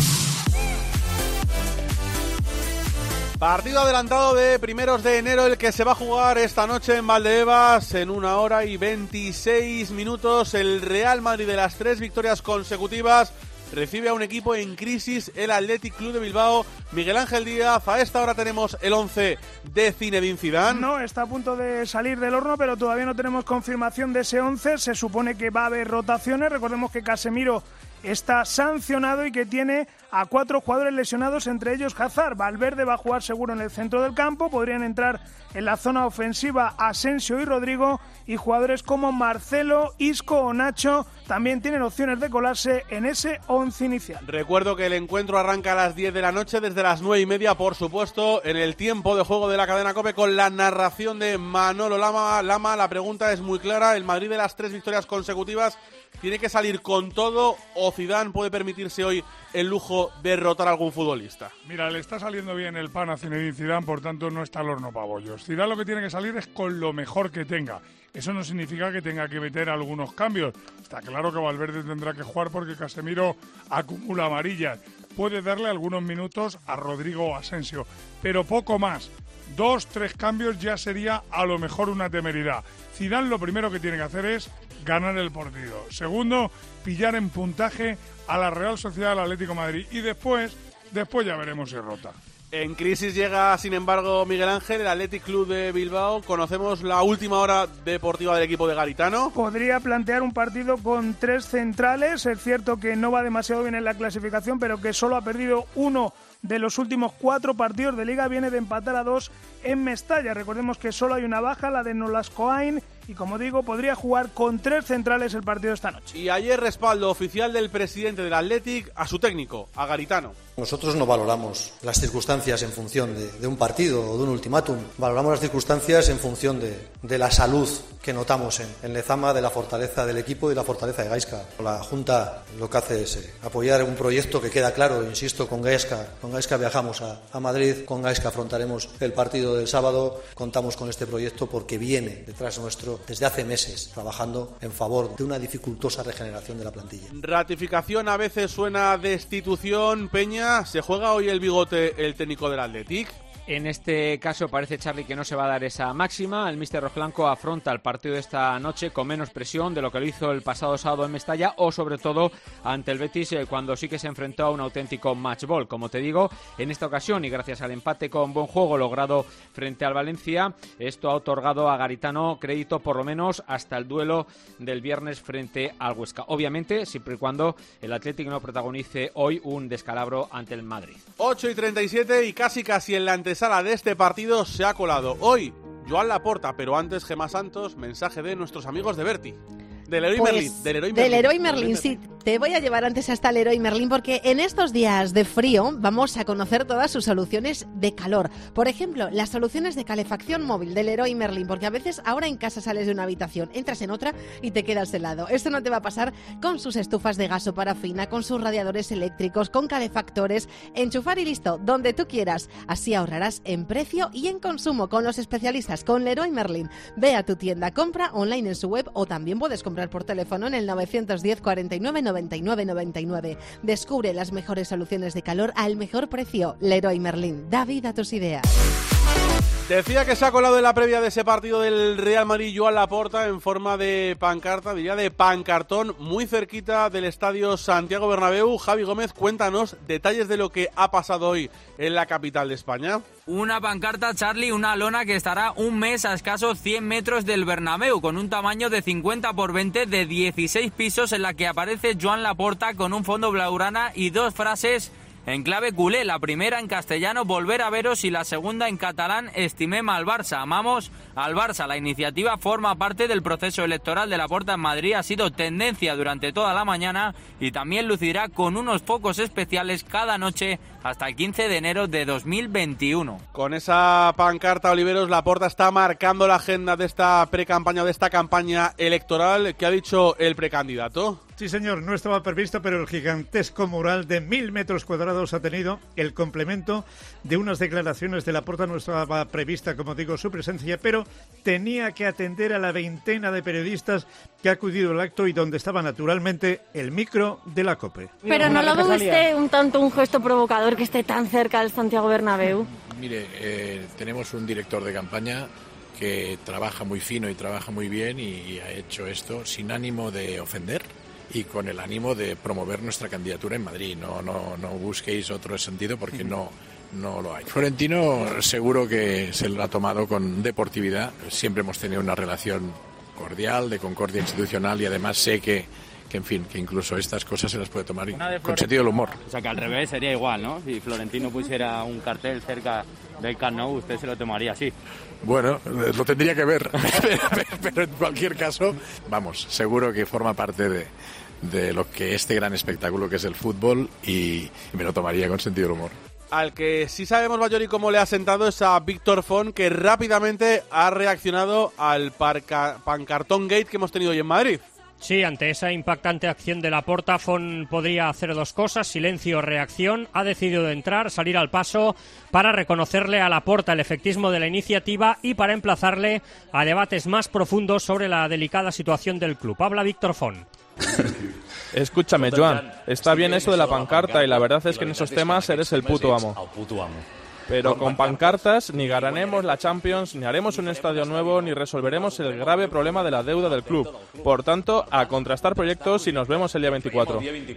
Partido adelantado de primeros de enero, el que se va a jugar esta noche en Valdebebas en una hora y veintiséis minutos. El Real Madrid, de las tres victorias consecutivas, recibe a un equipo en crisis, el Athletic Club de Bilbao. Miguel Ángel Díaz, a esta hora tenemos el once de Zinedine Zidane. No, está a punto de salir del horno, pero todavía no tenemos confirmación de ese once. Se supone que va a haber rotaciones. Recordemos que Casemiro está sancionado y que tiene a cuatro jugadores lesionados, entre ellos Hazard. Valverde va a jugar seguro en el centro del campo. Podrían entrar en la zona ofensiva Asensio y Rodrigo, y jugadores como Marcelo, Isco o Nacho también tienen opciones de colarse en ese once inicial. Recuerdo que el encuentro arranca a las diez de la noche, desde las nueve y media, por supuesto, en el tiempo de juego de la cadena COPE, con la narración de Manolo Lama. Lama, la pregunta es muy clara. El Madrid, de las tres victorias consecutivas, ¿tiene que salir con todo o Zidane puede permitirse hoy el lujo de rotar a algún futbolista? Mira, le está saliendo bien el pan a Zinedine Zidane, por tanto no está al horno para bollos. Zidane lo que tiene que salir es con lo mejor que tenga. Eso no significa que tenga que meter algunos cambios. Está claro que Valverde tendrá que jugar porque Casemiro acumula amarillas. Puede darle algunos minutos a Rodrigo o Asensio, pero poco más. Dos, tres cambios ya sería a lo mejor una temeridad. Zidane lo primero que tiene que hacer es ganar el partido. Segundo, pillar en puntaje a la Real Sociedad, al Atlético de Madrid. Y después, después ya veremos si rota. En crisis llega, sin embargo, Miguel Ángel, el Athletic Club de Bilbao. Conocemos la última hora deportiva del equipo de Garitano. Podría plantear un partido con tres centrales. Es cierto que no va demasiado bien en la clasificación, pero que solo ha perdido uno de los últimos cuatro partidos de Liga. Viene de empatar a dos en Mestalla. Recordemos que solo hay una baja, la de Nolascoain, y como digo, podría jugar con tres centrales el partido esta noche. Y ayer respaldo oficial del presidente del Athletic a su técnico, a Garitano. Nosotros no valoramos las circunstancias en función de, de un partido o de un ultimátum. Valoramos las circunstancias en función de, de la salud que notamos en, en Lezama, de la fortaleza del equipo y de la fortaleza de Gaisca. La Junta lo que hace es eh, apoyar un proyecto que queda claro, insisto, con Gaisca. Con Gaisca viajamos a, a Madrid, con Gaisca afrontaremos el partido del sábado. Contamos con este proyecto porque viene detrás nuestro desde hace meses trabajando en favor de una dificultosa regeneración de la plantilla. Ratificación a veces suena destitución. Peña, ¿se juega hoy el bigote el técnico del Athletic? En este caso parece, Charly, que no se va a dar esa máxima. El míster rojiblanco afronta el partido de esta noche con menos presión de lo que lo hizo el pasado sábado en Mestalla, o sobre todo ante el Betis, eh, cuando sí que se enfrentó a un auténtico match ball. Como te digo, en esta ocasión, y gracias al empate con buen juego logrado frente al Valencia, esto ha otorgado a Garitano crédito por lo menos hasta el duelo del viernes frente al Huesca. Obviamente, siempre y cuando el Athletic no protagonice hoy un descalabro ante el Madrid. ocho y treinta y siete, y casi casi en la antesala de este partido se ha colado hoy Joan Laporta, pero antes Gemma Santos, mensaje de nuestros amigos de Berti. Del Leroy pues, Merlin. Del Leroy Merlin. Del Leroy Merlin, Merlin, sí. Te voy a llevar antes hasta el Leroy Merlin porque en estos días de frío vamos a conocer todas sus soluciones de calor. Por ejemplo, las soluciones de calefacción móvil del Leroy Merlin, porque a veces ahora en casa sales de una habitación, entras en otra y te quedas helado. Esto no te va a pasar con sus estufas de gas o parafina, con sus radiadores eléctricos, con calefactores. Enchufar y listo, donde tú quieras. Así ahorrarás en precio y en consumo con los especialistas, con Leroy Merlin. Ve a tu tienda, compra online en su web o también puedes comprar por teléfono en el novecientos diez, cuarenta y nueve, noventa y nueve, noventa y nueve. Descubre las mejores soluciones de calor al mejor precio. Leroy Merlin, da vida a tus ideas. Decía que se ha colado en la previa de ese partido del Real Madrid Joan Laporta en forma de pancarta, diría de pancartón, muy cerquita del estadio Santiago Bernabéu. Javi Gómez, cuéntanos detalles de lo que ha pasado hoy en la capital de España. Una pancarta, Charly, una lona que estará un mes a escasos cien metros del Bernabéu, con un tamaño de cincuenta por veinte de dieciséis pisos, en la que aparece Joan Laporta con un fondo blaugrana y dos frases en clave culé, la primera en castellano volver a veros y la segunda en catalán estimem al Barça, amamos al Barça. La iniciativa forma parte del proceso electoral de Laporta en Madrid, ha sido tendencia durante toda la mañana y también lucirá con unos focos especiales cada noche hasta el quince de enero de dos mil veintiuno. Con esa pancarta, Oliveros, Laporta está marcando la agenda de esta precampaña, de esta campaña electoral. ¿Qué ha dicho el precandidato? Sí, señor, no estaba previsto, pero el gigantesco mural de mil metros cuadrados ha tenido el complemento de unas declaraciones de Laporta. No estaba prevista, como digo, su presencia, pero tenía que atender a la veintena de periodistas que ha acudido al acto y donde estaba naturalmente el micro de la COPE. Pero ¿no lo ve usted un tanto un gesto provocador que esté tan cerca del Santiago Bernabéu? Mire, eh, tenemos un director de campaña que trabaja muy fino y trabaja muy bien y ha hecho esto sin ánimo de ofender y con el ánimo de promover nuestra candidatura en Madrid. No, no, no busquéis otro sentido porque no, no lo hay. Florentino seguro que se lo ha tomado con deportividad. Siempre hemos tenido una relación cordial, de concordia institucional y además sé que, que en fin, que incluso estas cosas se las puede tomar con sentido del humor. O sea que al revés sería igual, ¿no? Si Florentino pusiera un cartel cerca del Camp Nou, usted se lo tomaría así. Bueno, lo tendría que ver, pero, pero en cualquier caso, vamos, seguro que forma parte de, de lo que este gran espectáculo que es el fútbol y me lo tomaría con sentido del humor. Al que sí sabemos, Bayori, cómo le ha sentado es a Víctor Font, que rápidamente ha reaccionado al parca, pancartón gate que hemos tenido hoy en Madrid. Sí, ante esa impactante acción de Laporta, Font podría hacer dos cosas, silencio o reacción. Ha decidido entrar, salir al paso para reconocerle a Laporta el efectismo de la iniciativa y para emplazarle a debates más profundos sobre la delicada situación del club. Habla Víctor Font. Escúchame, Joan, está bien eso de la pancarta y la verdad es que en esos temas eres el puto amo. Pero con pancartas ni ganaremos la Champions, ni haremos un estadio nuevo, ni resolveremos el grave problema de la deuda del club. Por tanto, a contrastar proyectos y nos vemos el día veinticuatro.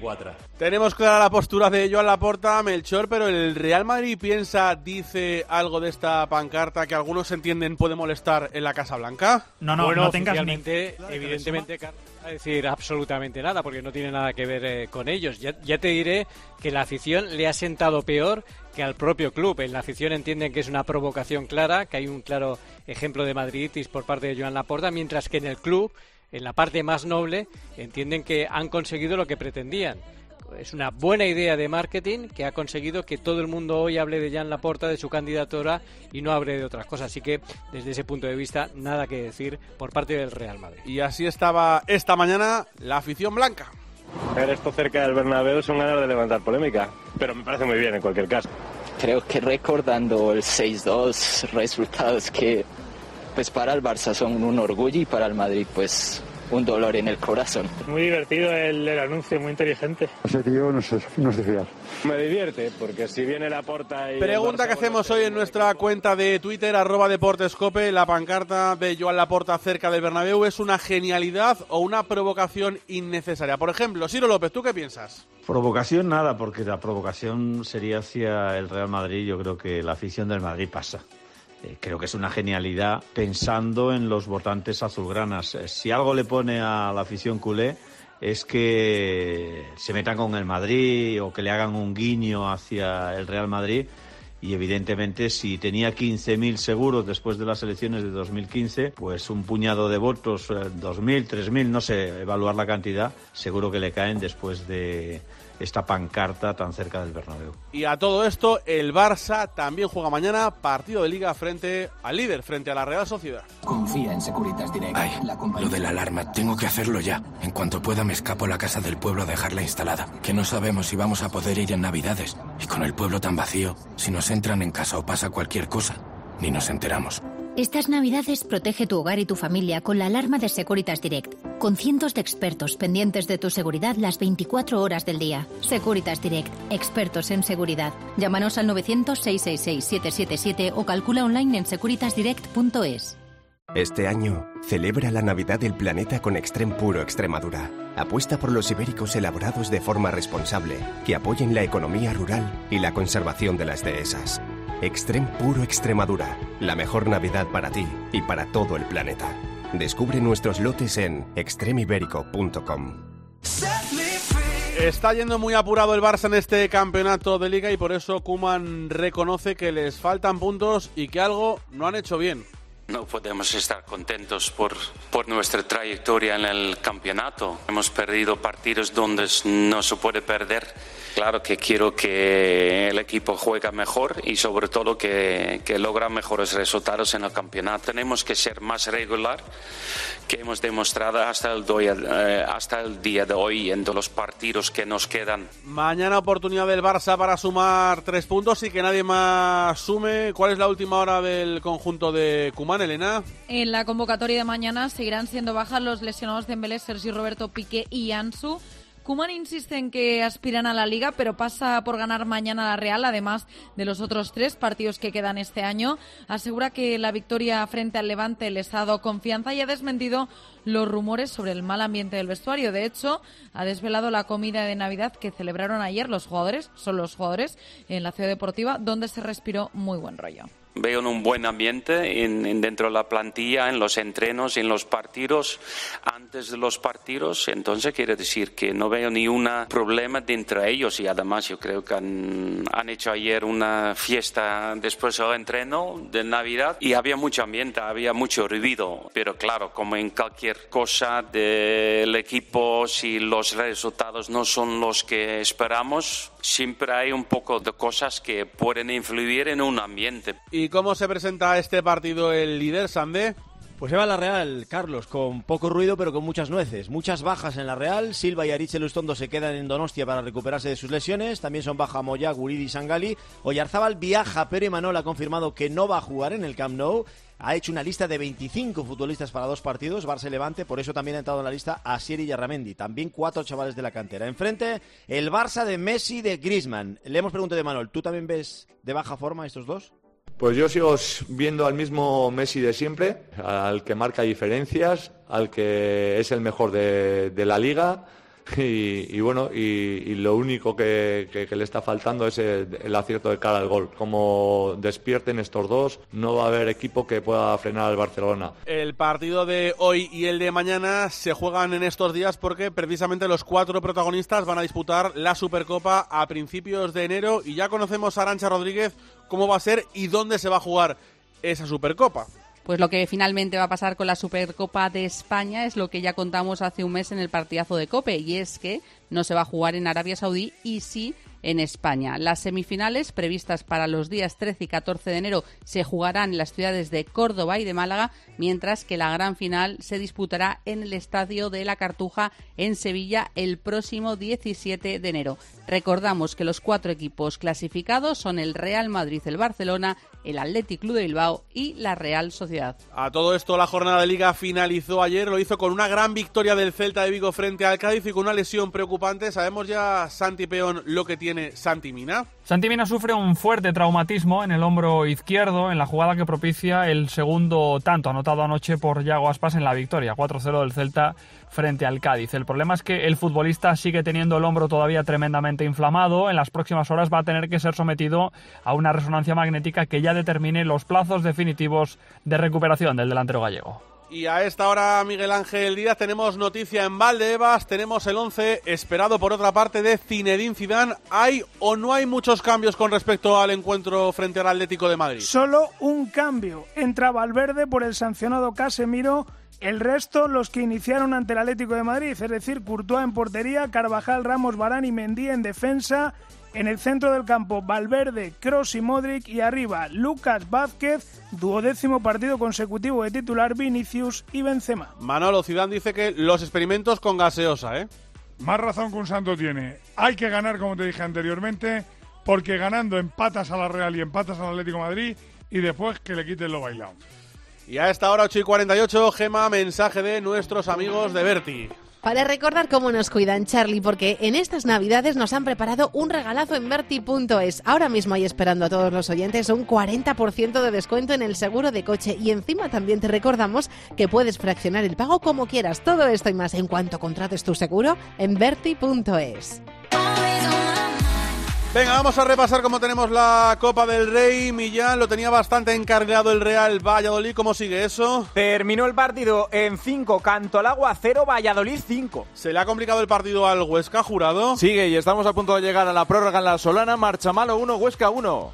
Tenemos clara la postura de Joan Laporta, Melchor, pero el Real Madrid piensa, dice algo de esta pancarta que algunos entienden puede molestar en la Casa Blanca. No, no, bueno, no tengas ni... evidentemente, Carlos, a decir absolutamente nada, porque no tiene nada que ver eh, con ellos. Ya, ya te diré que la afición le ha sentado peor que al propio club. En la afición entienden que es una provocación clara, que hay un claro ejemplo de madriditis por parte de Joan Laporta, mientras que en el club, en la parte más noble, entienden que han conseguido lo que pretendían. Es una buena idea de marketing que ha conseguido que todo el mundo hoy hable de Joan Laporta, de su candidatura y no hable de otras cosas. Así que desde ese punto de vista, nada que decir por parte del Real Madrid. Y así estaba esta mañana la afición blanca. Ver esto cerca del Bernabéu son ganas de levantar polémica, pero me parece muy bien en cualquier caso. Creo que recordando el seis dos, resultados que pues para el Barça son un orgullo y para el Madrid pues un dolor en el corazón. Muy divertido el, el anuncio, muy inteligente. Ese tío no se, no se fía. Me divierte, porque si viene Laporta y... Pregunta que hacemos hoy en nuestra cuenta de Twitter, arroba deportescope, la pancarta de Joan Laporta cerca del Bernabéu, ¿es una genialidad o una provocación innecesaria? Por ejemplo, Ciro López, ¿tú qué piensas? Provocación nada, porque la provocación sería hacia el Real Madrid. Yo creo que la afición del Madrid pasa. Creo que es una genialidad pensando en los votantes azulgranas. Si algo le pone a la afición culé es que se metan con el Madrid o que le hagan un guiño hacia el Real Madrid. Y evidentemente si tenía quince mil seguros después de las elecciones de dos mil quince, pues un puñado de votos, dos mil, tres mil, no sé, evaluar la cantidad, seguro que le caen después de esta pancarta tan cerca del Bernabéu. Y a todo esto, el Barça también juega mañana partido de Liga frente al líder, frente a la Real Sociedad. Confía en Securitas Direct. Ay, lo de la alarma, tengo que hacerlo ya. En cuanto pueda me escapo a la casa del pueblo a dejarla instalada. Que no sabemos si vamos a poder ir en Navidades. Y con el pueblo tan vacío, si nos entran en casa o pasa cualquier cosa, ni nos enteramos. Estas Navidades protege tu hogar y tu familia con la alarma de Securitas Direct, con cientos de expertos pendientes de tu seguridad las veinticuatro horas del día. Securitas Direct, expertos en seguridad. Llámanos al novecientos, seiscientos sesenta y seis, siete siete siete o calcula online en securitas direct punto es. Este año, celebra la Navidad del planeta con Extrem Puro Extremadura. Apuesta por los ibéricos elaborados de forma responsable, que apoyen la economía rural y la conservación de las dehesas. Extrem Puro Extremadura, la mejor Navidad para ti y para todo el planeta. Descubre nuestros lotes en extrem ibérico punto com. Está yendo muy apurado el Barça en este campeonato de Liga y por eso Koeman reconoce que les faltan puntos y que algo no han hecho bien. No podemos estar contentos por, por nuestra trayectoria en el campeonato. Hemos perdido partidos donde no se puede perder. Claro que quiero que el equipo juegue mejor y sobre todo que, que logra mejores resultados en el campeonato. Tenemos que ser más regular que hemos demostrado hasta el, doy, eh, hasta el día de hoy en todos los partidos que nos quedan. Mañana oportunidad del Barça para sumar tres puntos y que nadie más sume. ¿Cuál es la última hora del conjunto de Koeman, Elena? En la convocatoria de mañana seguirán siendo bajas los lesionados Dembélé, Sergi Roberto, Piqué y Ansu. Koeman insiste en que aspiran a la Liga, pero pasa por ganar mañana la Real, además de los otros tres partidos que quedan este año. Asegura que la victoria frente al Levante les ha dado confianza y ha desmentido los rumores sobre el mal ambiente del vestuario. De hecho, ha desvelado la comida de Navidad que celebraron ayer los jugadores, son los jugadores, en la Ciudad Deportiva, donde se respiró muy buen rollo. Veo un buen ambiente en, en dentro de la plantilla, en los entrenos, en los partidos, antes de los partidos. Entonces quiere decir que no veo ni un problema entre ellos y además yo creo que han, han hecho ayer una fiesta después del entreno de Navidad y había mucho ambiente, había mucho ruido. Pero claro, como en cualquier cosa del equipo, si los resultados no son los que esperamos, siempre hay un poco de cosas que pueden influir en un ambiente. ¿Y cómo se presenta este partido el líder, Sandé? Pues se va a la Real, Carlos, con poco ruido pero con muchas nueces. Muchas bajas en la Real. Silva y Aritz Elustondo se quedan en Donostia para recuperarse de sus lesiones. También son baja Moyá, Guridi y Sangali. Oyarzábal viaja, pero Imanol ha confirmado que no va a jugar en el Camp Nou. Ha hecho una lista de veinticinco futbolistas para dos partidos, Barça y Levante, por eso también ha entrado en la lista Asier y Yarramendi. También cuatro chavales de la cantera. Enfrente, el Barça de Messi y de Griezmann. Le hemos preguntado a Imanol, ¿tú también ves de baja forma estos dos? Pues yo sigo viendo al mismo Messi de siempre, al que marca diferencias, al que es el mejor de, de la Liga y, y bueno, y, y lo único que, que, que le está faltando es el, el acierto de cara al gol. Como despierten estos dos, no va a haber equipo que pueda frenar al Barcelona. El partido de hoy y el de mañana se juegan en estos días porque precisamente los cuatro protagonistas van a disputar la Supercopa a principios de enero y ya conocemos a Arantxa Rodríguez cómo va a ser y dónde se va a jugar esa Supercopa. Pues lo que finalmente va a pasar con la Supercopa de España es lo que ya contamos hace un mes en el partidazo de COPE, y es que no se va a jugar en Arabia Saudí y sí en España. Las semifinales, previstas para los días trece y catorce de enero, se jugarán en las ciudades de Córdoba y de Málaga, mientras que la gran final se disputará en el Estadio de la Cartuja en Sevilla el próximo diecisiete de enero. Recordamos que los cuatro equipos clasificados son el Real Madrid, el Barcelona, el Athletic Club de Bilbao y la Real Sociedad. A todo esto, la jornada de Liga finalizó ayer, lo hizo con una gran victoria del Celta de Vigo frente al Cádiz y con una lesión preocupante. ¿Sabemos ya, Santi Peón, lo que tiene Santi Mina? Santi Mina sufre un fuerte traumatismo en el hombro izquierdo en la jugada que propicia el segundo tanto anotado anoche por Yago Aspas en la victoria cuatro cero del Celta frente al Cádiz. El problema es que el futbolista sigue teniendo el hombro todavía tremendamente inflamado. En las próximas horas va a tener que ser sometido a una resonancia magnética que ya determine los plazos definitivos de recuperación del delantero gallego. Y a esta hora, Miguel Ángel Díaz, tenemos noticia en Valdebebas, tenemos el once esperado por otra parte de Zinedine Zidane. ¿Hay o no hay muchos cambios con respecto al encuentro frente al Atlético de Madrid? Solo un cambio. Entra Valverde por el sancionado Casemiro. El resto, los que iniciaron ante el Atlético de Madrid, es decir, Courtois en portería, Carvajal, Ramos, Varane y Mendy en defensa. En el centro del campo, Valverde, Kroos y Modric, y arriba, Lucas Vázquez, duodécimo partido consecutivo de titular, Vinicius y Benzema. Manolo, Zidane dice que los experimentos con gaseosa, ¿eh? Más razón que un santo tiene. Hay que ganar, como te dije anteriormente, porque ganando empatas a la Real y empatas al Atlético de Madrid y después que le quiten lo bailado. Y a esta hora, ocho y cuarenta y ocho, Gema, mensaje de nuestros amigos de Berti. Para recordar cómo nos cuidan, Charlie, porque en estas Navidades nos han preparado un regalazo en Berti punto es. Ahora mismo hay esperando a todos los oyentes un cuarenta por ciento de descuento en el seguro de coche y encima también te recordamos que puedes fraccionar el pago como quieras. Todo esto y más en cuanto contrates tu seguro en Berti punto es. Venga, vamos a repasar cómo tenemos la Copa del Rey. Millán, lo tenía bastante encargado el Real Valladolid. ¿Cómo sigue eso? Terminó el partido en cinco, Cantolagua cero, Valladolid cinco. ¿Se le ha complicado el partido al Huesca, Jurado? Sigue y estamos a punto de llegar a la prórroga en la Solana. Marchamalo uno, Huesca uno.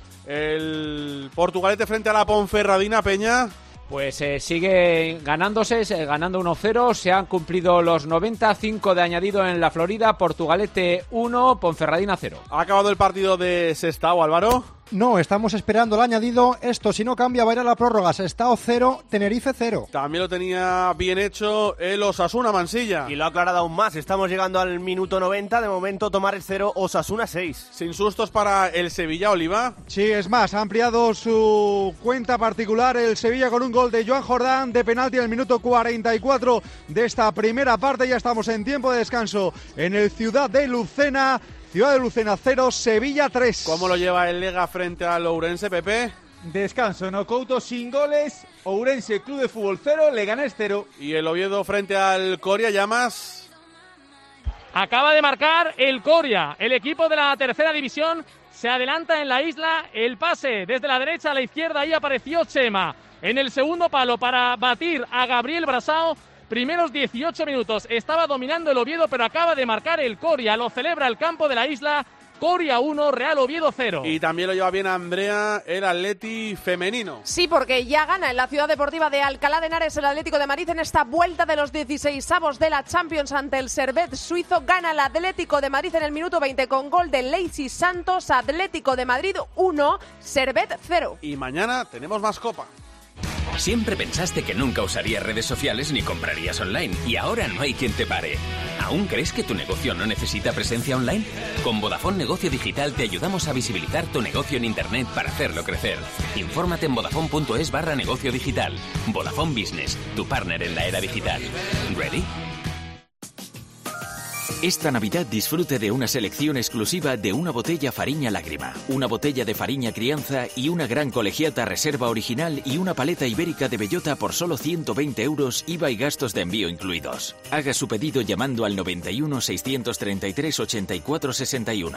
El Portugalete frente a la Ponferradina, Peña. Pues eh, sigue ganándose, eh, ganando uno cero, se han cumplido los noventa, cinco de añadido en la Florida, Portugalete uno, Ponferradina cero. ¿Ha acabado el partido de Sestao, Álvaro? No, estamos esperando el añadido. Esto, si no cambia, va a ir a la prórroga. Sestao cero, Tenerife cero. También lo tenía bien hecho el Osasuna, Mansilla. Y lo ha aclarado aún más. Estamos llegando al minuto noventa. De momento, Tomares cero, Osasuna seis. Sin sustos para el Sevilla, Oliva. Sí, es más, ha ampliado su cuenta particular el Sevilla con un gol de Joan Jordán de penalti en el minuto cuarenta y cuatro de esta primera parte. Ya estamos en tiempo de descanso en el Ciudad de Lucena. Ciudad de Lucena cero, Sevilla tres. ¿Cómo lo lleva el Lega frente al Ourense, Pepe? Descanso en Ocouto sin goles. Ourense Club de Fútbol cero, Leganés cero. ¿Y el Oviedo frente al Coria, Llamas? Acaba de marcar el Coria. El equipo de la tercera división se adelanta en la isla. El pase desde la derecha a la izquierda. Ahí apareció Chema en el segundo palo para batir a Gabriel Brasao. Primeros dieciocho minutos, estaba dominando el Oviedo, pero acaba de marcar el Coria, lo celebra el campo de la isla, Coria uno, Real Oviedo cero. Y también lo lleva bien Andrea, el Atleti femenino. Sí, porque ya gana en la Ciudad Deportiva de Alcalá de Henares el Atlético de Madrid en esta vuelta de los dieciseisavos de la Champions ante el Servette suizo. Gana el Atlético de Madrid en el minuto veinte con gol de Lacey Santos. Atlético de Madrid uno, Servette cero. Y mañana tenemos más Copa. Siempre pensaste que nunca usarías redes sociales ni comprarías online y ahora no hay quien te pare. ¿Aún crees que tu negocio no necesita presencia online? Con Vodafone Negocio Digital te ayudamos a visibilizar tu negocio en Internet para hacerlo crecer. Infórmate en vodafone.es barra negocio digital. Vodafone Business, tu partner en la era digital. ¿Ready? Esta Navidad disfrute de una selección exclusiva de una botella Fariña Lágrima, una botella de Fariña Crianza y una gran colegiata reserva original y una paleta ibérica de bellota por solo ciento veinte euros, I V A y gastos de envío incluidos. Haga su pedido llamando al noventa y uno, seiscientos treinta y tres, ochenta y cuatro sesenta y uno.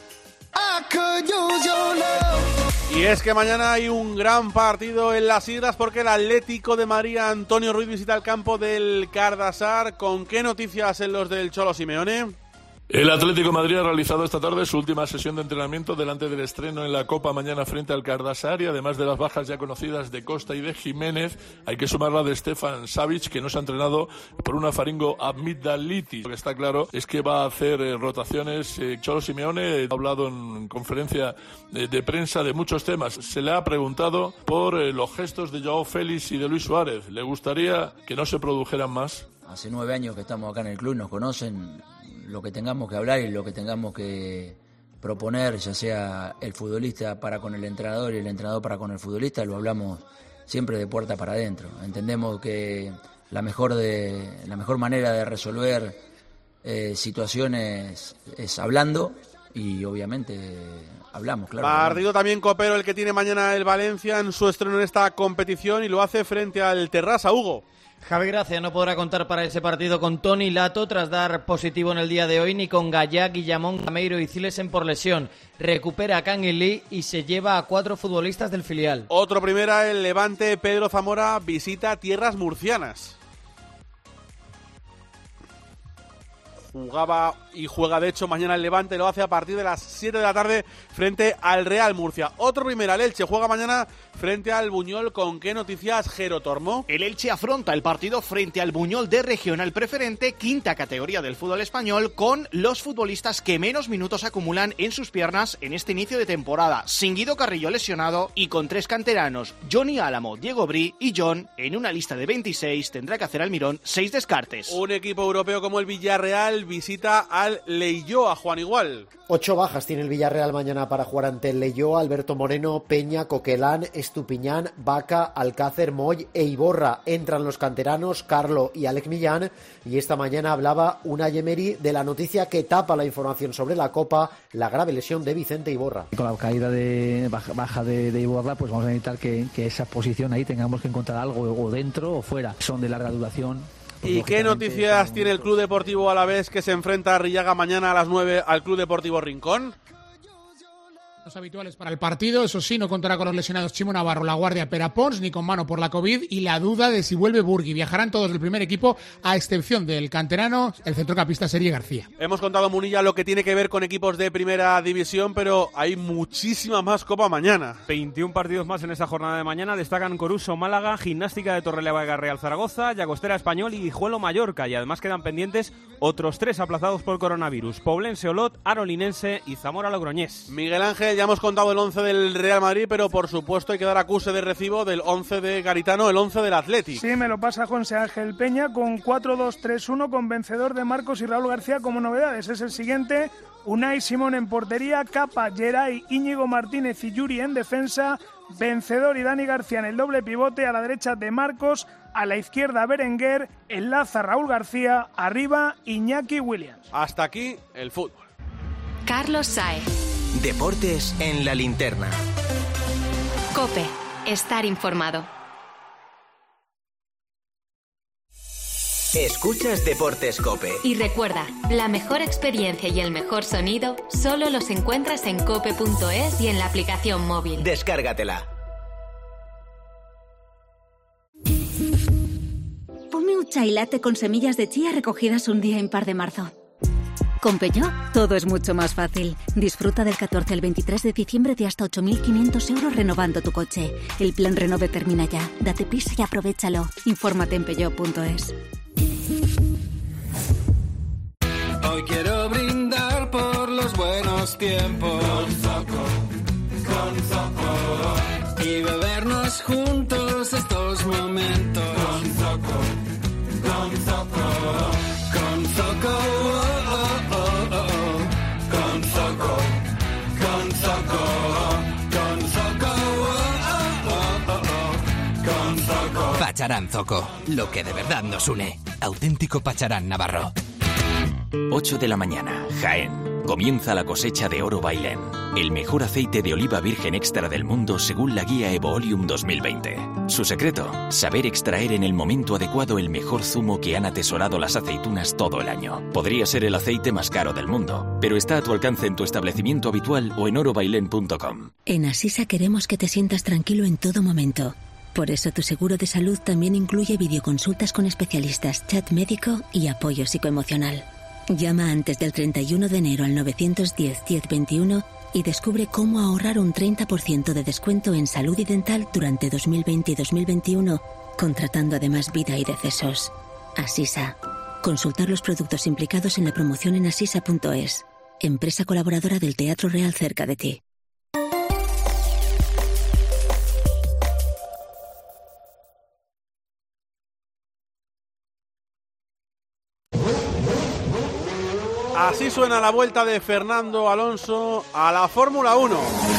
Y es que mañana hay un gran partido en las Islas porque el Atlético de Madrid, Antonio Ruiz, visita el campo del Cardasar. ¿Con qué noticias en los del Cholo Simeone? El Atlético de Madrid ha realizado esta tarde su última sesión de entrenamiento delante del estreno en la Copa mañana frente al Cardasar y además de las bajas ya conocidas de Costa y de Jiménez, hay que sumar la de Stefan Savic, que no se ha entrenado por una faringoamigdalitis. Lo que está claro es que va a hacer eh, rotaciones. Eh, Cholo Simeone ha hablado en conferencia de, de prensa de muchos temas. Se le ha preguntado por eh, los gestos de Joao Félix y de Luis Suárez. ¿Le gustaría que no se produjeran más? Hace nueve años que estamos acá en el club, nos conocen. Lo que tengamos que hablar y lo que tengamos que proponer, ya sea el futbolista para con el entrenador y el entrenador para con el futbolista, lo hablamos siempre de puerta para adentro. Entendemos que la mejor de la mejor manera de resolver eh, situaciones es hablando y obviamente hablamos, claro. Partido también copero el que tiene mañana el Valencia en su estreno en esta competición y lo hace frente al Terrassa, Hugo. Javi Gracia no podrá contar para ese partido con Toni Lato tras dar positivo en el día de hoy, ni con Gallá, Guillamón, Gameiro y Cilesen por lesión. Recupera a Kangin Lee y se lleva a cuatro futbolistas del filial. Otro primera, el Levante, Pedro Zamora visita tierras murcianas. Jugaba y juega de hecho mañana el Levante, lo hace a partir de las siete de la tarde frente al Real Murcia. Otro primera, el Elche juega mañana frente al Buñol. ¿Con qué noticias, Jero Tormo? El Elche afronta el partido frente al Buñol de Regional Preferente, quinta categoría del fútbol español, con los futbolistas que menos minutos acumulan en sus piernas en este inicio de temporada. Sin Guido Carrillo lesionado y con tres canteranos, Johnny Álamo, Diego Brí y John, en una lista de veintiséis tendrá que hacer Almirón seis descartes. Un equipo europeo como el Villarreal visita al Leioa, Juan Igual. Ocho bajas tiene el Villarreal mañana para jugar ante el Leioa. Alberto Moreno, Peña, Coquelán, Estupiñán, Vaca, Alcácer, Moy e Iborra. Entran los canteranos Carlo y Alec Millán. Y esta mañana hablaba Unai Emery de la noticia que tapa la información sobre la Copa, la grave lesión de Vicente Iborra. Con la caída de baja, baja de, de Iborra, pues vamos a necesitar que, que esa posición ahí tengamos que encontrar algo o dentro o fuera. Son de larga duración. Pues ¿y qué noticias tiene el Club Deportivo Alavés que se enfrenta a Arrillaga mañana a las nueve al Club Deportivo Rincón? Los habituales para el partido, eso sí, no contará con los lesionados Chimo Navarro, La Guardia, Pera Pons, ni con Mano por la COVID y la duda de si vuelve Burgui. Viajarán todos del primer equipo, a excepción del canterano, el centrocampista Sergi García. Hemos contado, Munilla, lo que tiene que ver con equipos de primera división, pero hay muchísima más Copa mañana. veintiún partidos más en esta jornada de mañana. Destacan Coruso Málaga, Gimnástica de Torrelavega Real Zaragoza, Llagostera Español y Guijuelo Mallorca. Y además quedan pendientes otros tres aplazados por coronavirus: Poblense Olot, Arolinense y Zamora Logroñés. Miguel Ángel, ya hemos contado el once del Real Madrid, pero por supuesto hay que dar acuse de recibo del once de Garitano, el once del Athletic. Sí, me lo pasa José Ángel Peña con cuatro dos tres uno, con vencedor de Marcos y Raúl García como novedades. Es el siguiente: Unai Simón en portería, Capa, Geray, Íñigo Martínez y Yuri en defensa, vencedor y Dani García en el doble pivote, a la derecha de Marcos, a la izquierda Berenguer, enlaza Raúl García, arriba Iñaki Williams. Hasta aquí el fútbol. Carlos Saez. Deportes en la linterna. COPE. Estar informado. Escuchas Deportes COPE. Y recuerda, la mejor experiencia y el mejor sonido solo los encuentras en cope punto es y en la aplicación móvil. Descárgatela. Ponme un chai latte con semillas de chía recogidas un día impar de marzo. Con Peugeot todo es mucho más fácil. Disfruta del catorce al veintitrés de diciembre de hasta ocho mil quinientos euros renovando tu coche. El plan Renove termina ya. Date prisa y aprovéchalo. Infórmate en peugeot punto es. Hoy quiero brindar por los buenos tiempos. Con Zoco, con Zoco. Y bebernos juntos estos momentos. Con Zoco, con Zoco. Con Zoco, oh, oh, oh, oh. Con Zoco, con Zoco. Con Zoco, oh, oh, oh, oh. Con Zoco. Pacharán Zoco, lo que de verdad nos une. Auténtico Pacharán Navarro. ocho de la mañana, Jaén. Comienza la cosecha de Oro Bailén, el mejor aceite de oliva virgen extra del mundo según la guía Evoolium dos mil veinte. Su secreto, saber extraer en el momento adecuado el mejor zumo que han atesorado las aceitunas todo el año. Podría ser el aceite más caro del mundo, pero está a tu alcance en tu establecimiento habitual o en oro bailén punto com. En Asisa queremos que te sientas tranquilo en todo momento. Por eso tu seguro de salud también incluye videoconsultas con especialistas, chat médico y apoyo psicoemocional. Llama antes del treinta y uno de enero al nueve uno cero, diez veintiuno y descubre cómo ahorrar un treinta por ciento de descuento en salud y dental durante dos mil veinte y dos mil veintiuno, contratando además vida y decesos. Asisa. Consultar los productos implicados en la promoción en asisa punto es. Empresa colaboradora del Teatro Real cerca de ti. Así suena la vuelta de Fernando Alonso a la Fórmula uno.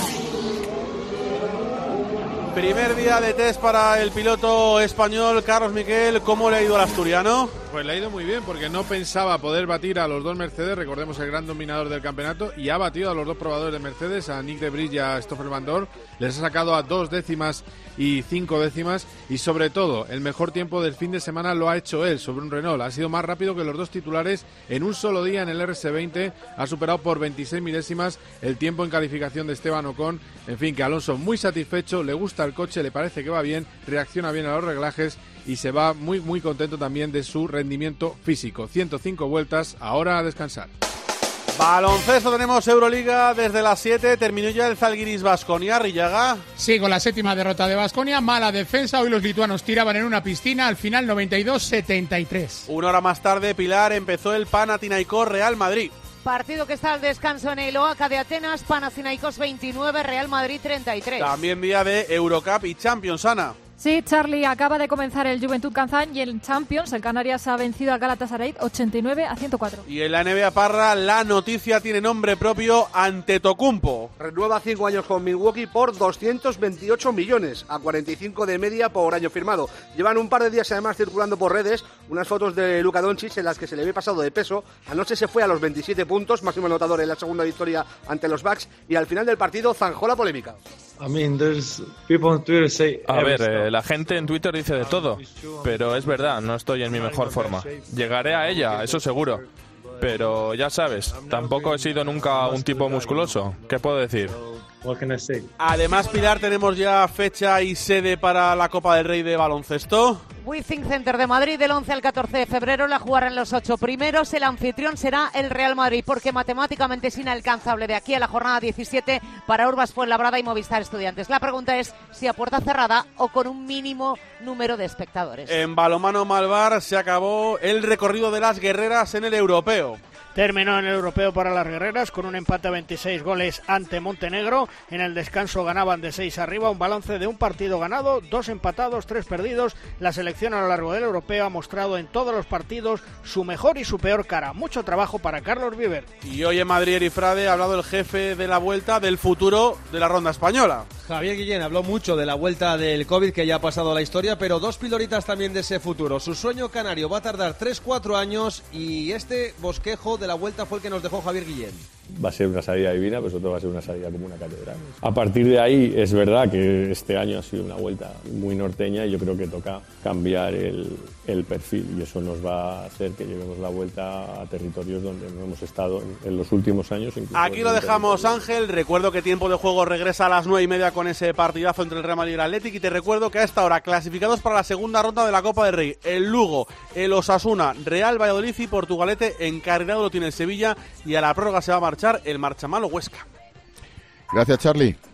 Primer día de test para el piloto español. Carlos Miquel, ¿cómo le ha ido al asturiano? Pues le ha ido muy bien, porque no pensaba poder batir a los dos Mercedes, recordemos el gran dominador del campeonato, y ha batido a los dos probadores de Mercedes, a Nick de Vries y a Stoffel Van Dorn. Les ha sacado a dos décimas y cinco décimas, y sobre todo, el mejor tiempo del fin de semana lo ha hecho él, sobre un Renault. Ha sido más rápido que los dos titulares en un solo día en el R S veinte, ha superado por veintiséis milésimas el tiempo en calificación de Esteban Ocon. En fin, que Alonso muy satisfecho, le gusta el coche, le parece que va bien, reacciona bien a los reglajes, y se va muy muy contento también de su rendimiento físico. ciento cinco vueltas, ahora a descansar. Baloncesto, tenemos Euroliga desde las siete, terminó ya el Zalgiris Baskonia, Rillaga. Sí, con la séptima derrota de Baskonia, mala defensa, hoy los lituanos tiraban en una piscina, al final noventa y dos setenta y tres. Una hora más tarde, Pilar, empezó el Panathinaikos Real Madrid. Partido que está al descanso en el Oaca de Atenas, Panathinaikos veintinueve, Real Madrid treinta y tres. También día de Eurocup y Champions, Ana. Sí, Charlie, acaba de comenzar el Juventud Kazán y en Champions el Canarias ha vencido al Galatasaray ochenta y nueve a ciento cuatro. Y en la N B A, Parra, la noticia tiene nombre propio, Antetokounmpo. Renueva cinco años con Milwaukee por doscientos veintiocho millones, a cuarenta y cinco de media por año firmado. Llevan un par de días además circulando por redes unas fotos de Luka Doncic en las que se le ve pasado de peso. Anoche se fue a los veintisiete puntos, máximo anotador en la segunda victoria ante los Bucks, y al final del partido zanjó la polémica. I mean, there's people on Twitter say A ver, eh, la gente en Twitter dice de todo, pero es verdad, no estoy en mi mejor forma. Llegaré a ella, eso seguro. Pero ya sabes, tampoco he sido nunca un tipo musculoso. ¿Qué puedo decir? What can I say? Además, Pilar, tenemos ya fecha y sede para la Copa del Rey de baloncesto. Withing Center de Madrid, del once al catorce de febrero, la jugarán los ocho primeros. El anfitrión será el Real Madrid, porque matemáticamente es inalcanzable de aquí a la jornada diecisiete para Urbas Fuenlabrada y Movistar Estudiantes. La pregunta es si a puerta cerrada o con un mínimo número de espectadores. En balonmano Malvar se acabó el recorrido de las guerreras en el europeo. Terminó en el europeo para las guerreras con un empate a veintiséis goles ante Montenegro. En el descanso ganaban de seis arriba, un balance de un partido ganado, dos empatados, tres perdidos. La selección a lo largo del europeo ha mostrado en todos los partidos su mejor y su peor cara. Mucho trabajo para Carlos Viver. Y hoy en Madrid, Erifrade, ha hablado el jefe de la Vuelta del futuro de la ronda española. Javier Guillén habló mucho de la vuelta del COVID que ya ha pasado a la historia, pero dos piloritas también de ese futuro. Su sueño canario va a tardar tres cuatro años y este bosquejo de la vuelta fue el que nos dejó Javier Guillén. Va a ser una salida divina, pero sobre todo va a ser una salida como una catedral. A partir de ahí es verdad que este año ha sido una vuelta muy norteña y yo creo que toca cambiar el, el perfil y eso nos va a hacer que llevemos la vuelta a territorios donde no hemos estado en, en los últimos años. Aquí lo dejamos, Ángel. Recuerdo que Tiempo de Juego regresa a las nueve y media con ese partidazo entre el Real Madrid y el Athletic y te recuerdo que a esta hora clasificados para la segunda ronda de la Copa del Rey, el Lugo, el Osasuna, Real Valladolid y Portugalete. Encarrilado lo tiene el Sevilla y a la prórroga se va a marchar el Marchamalo Huesca. Gracias, Charlie.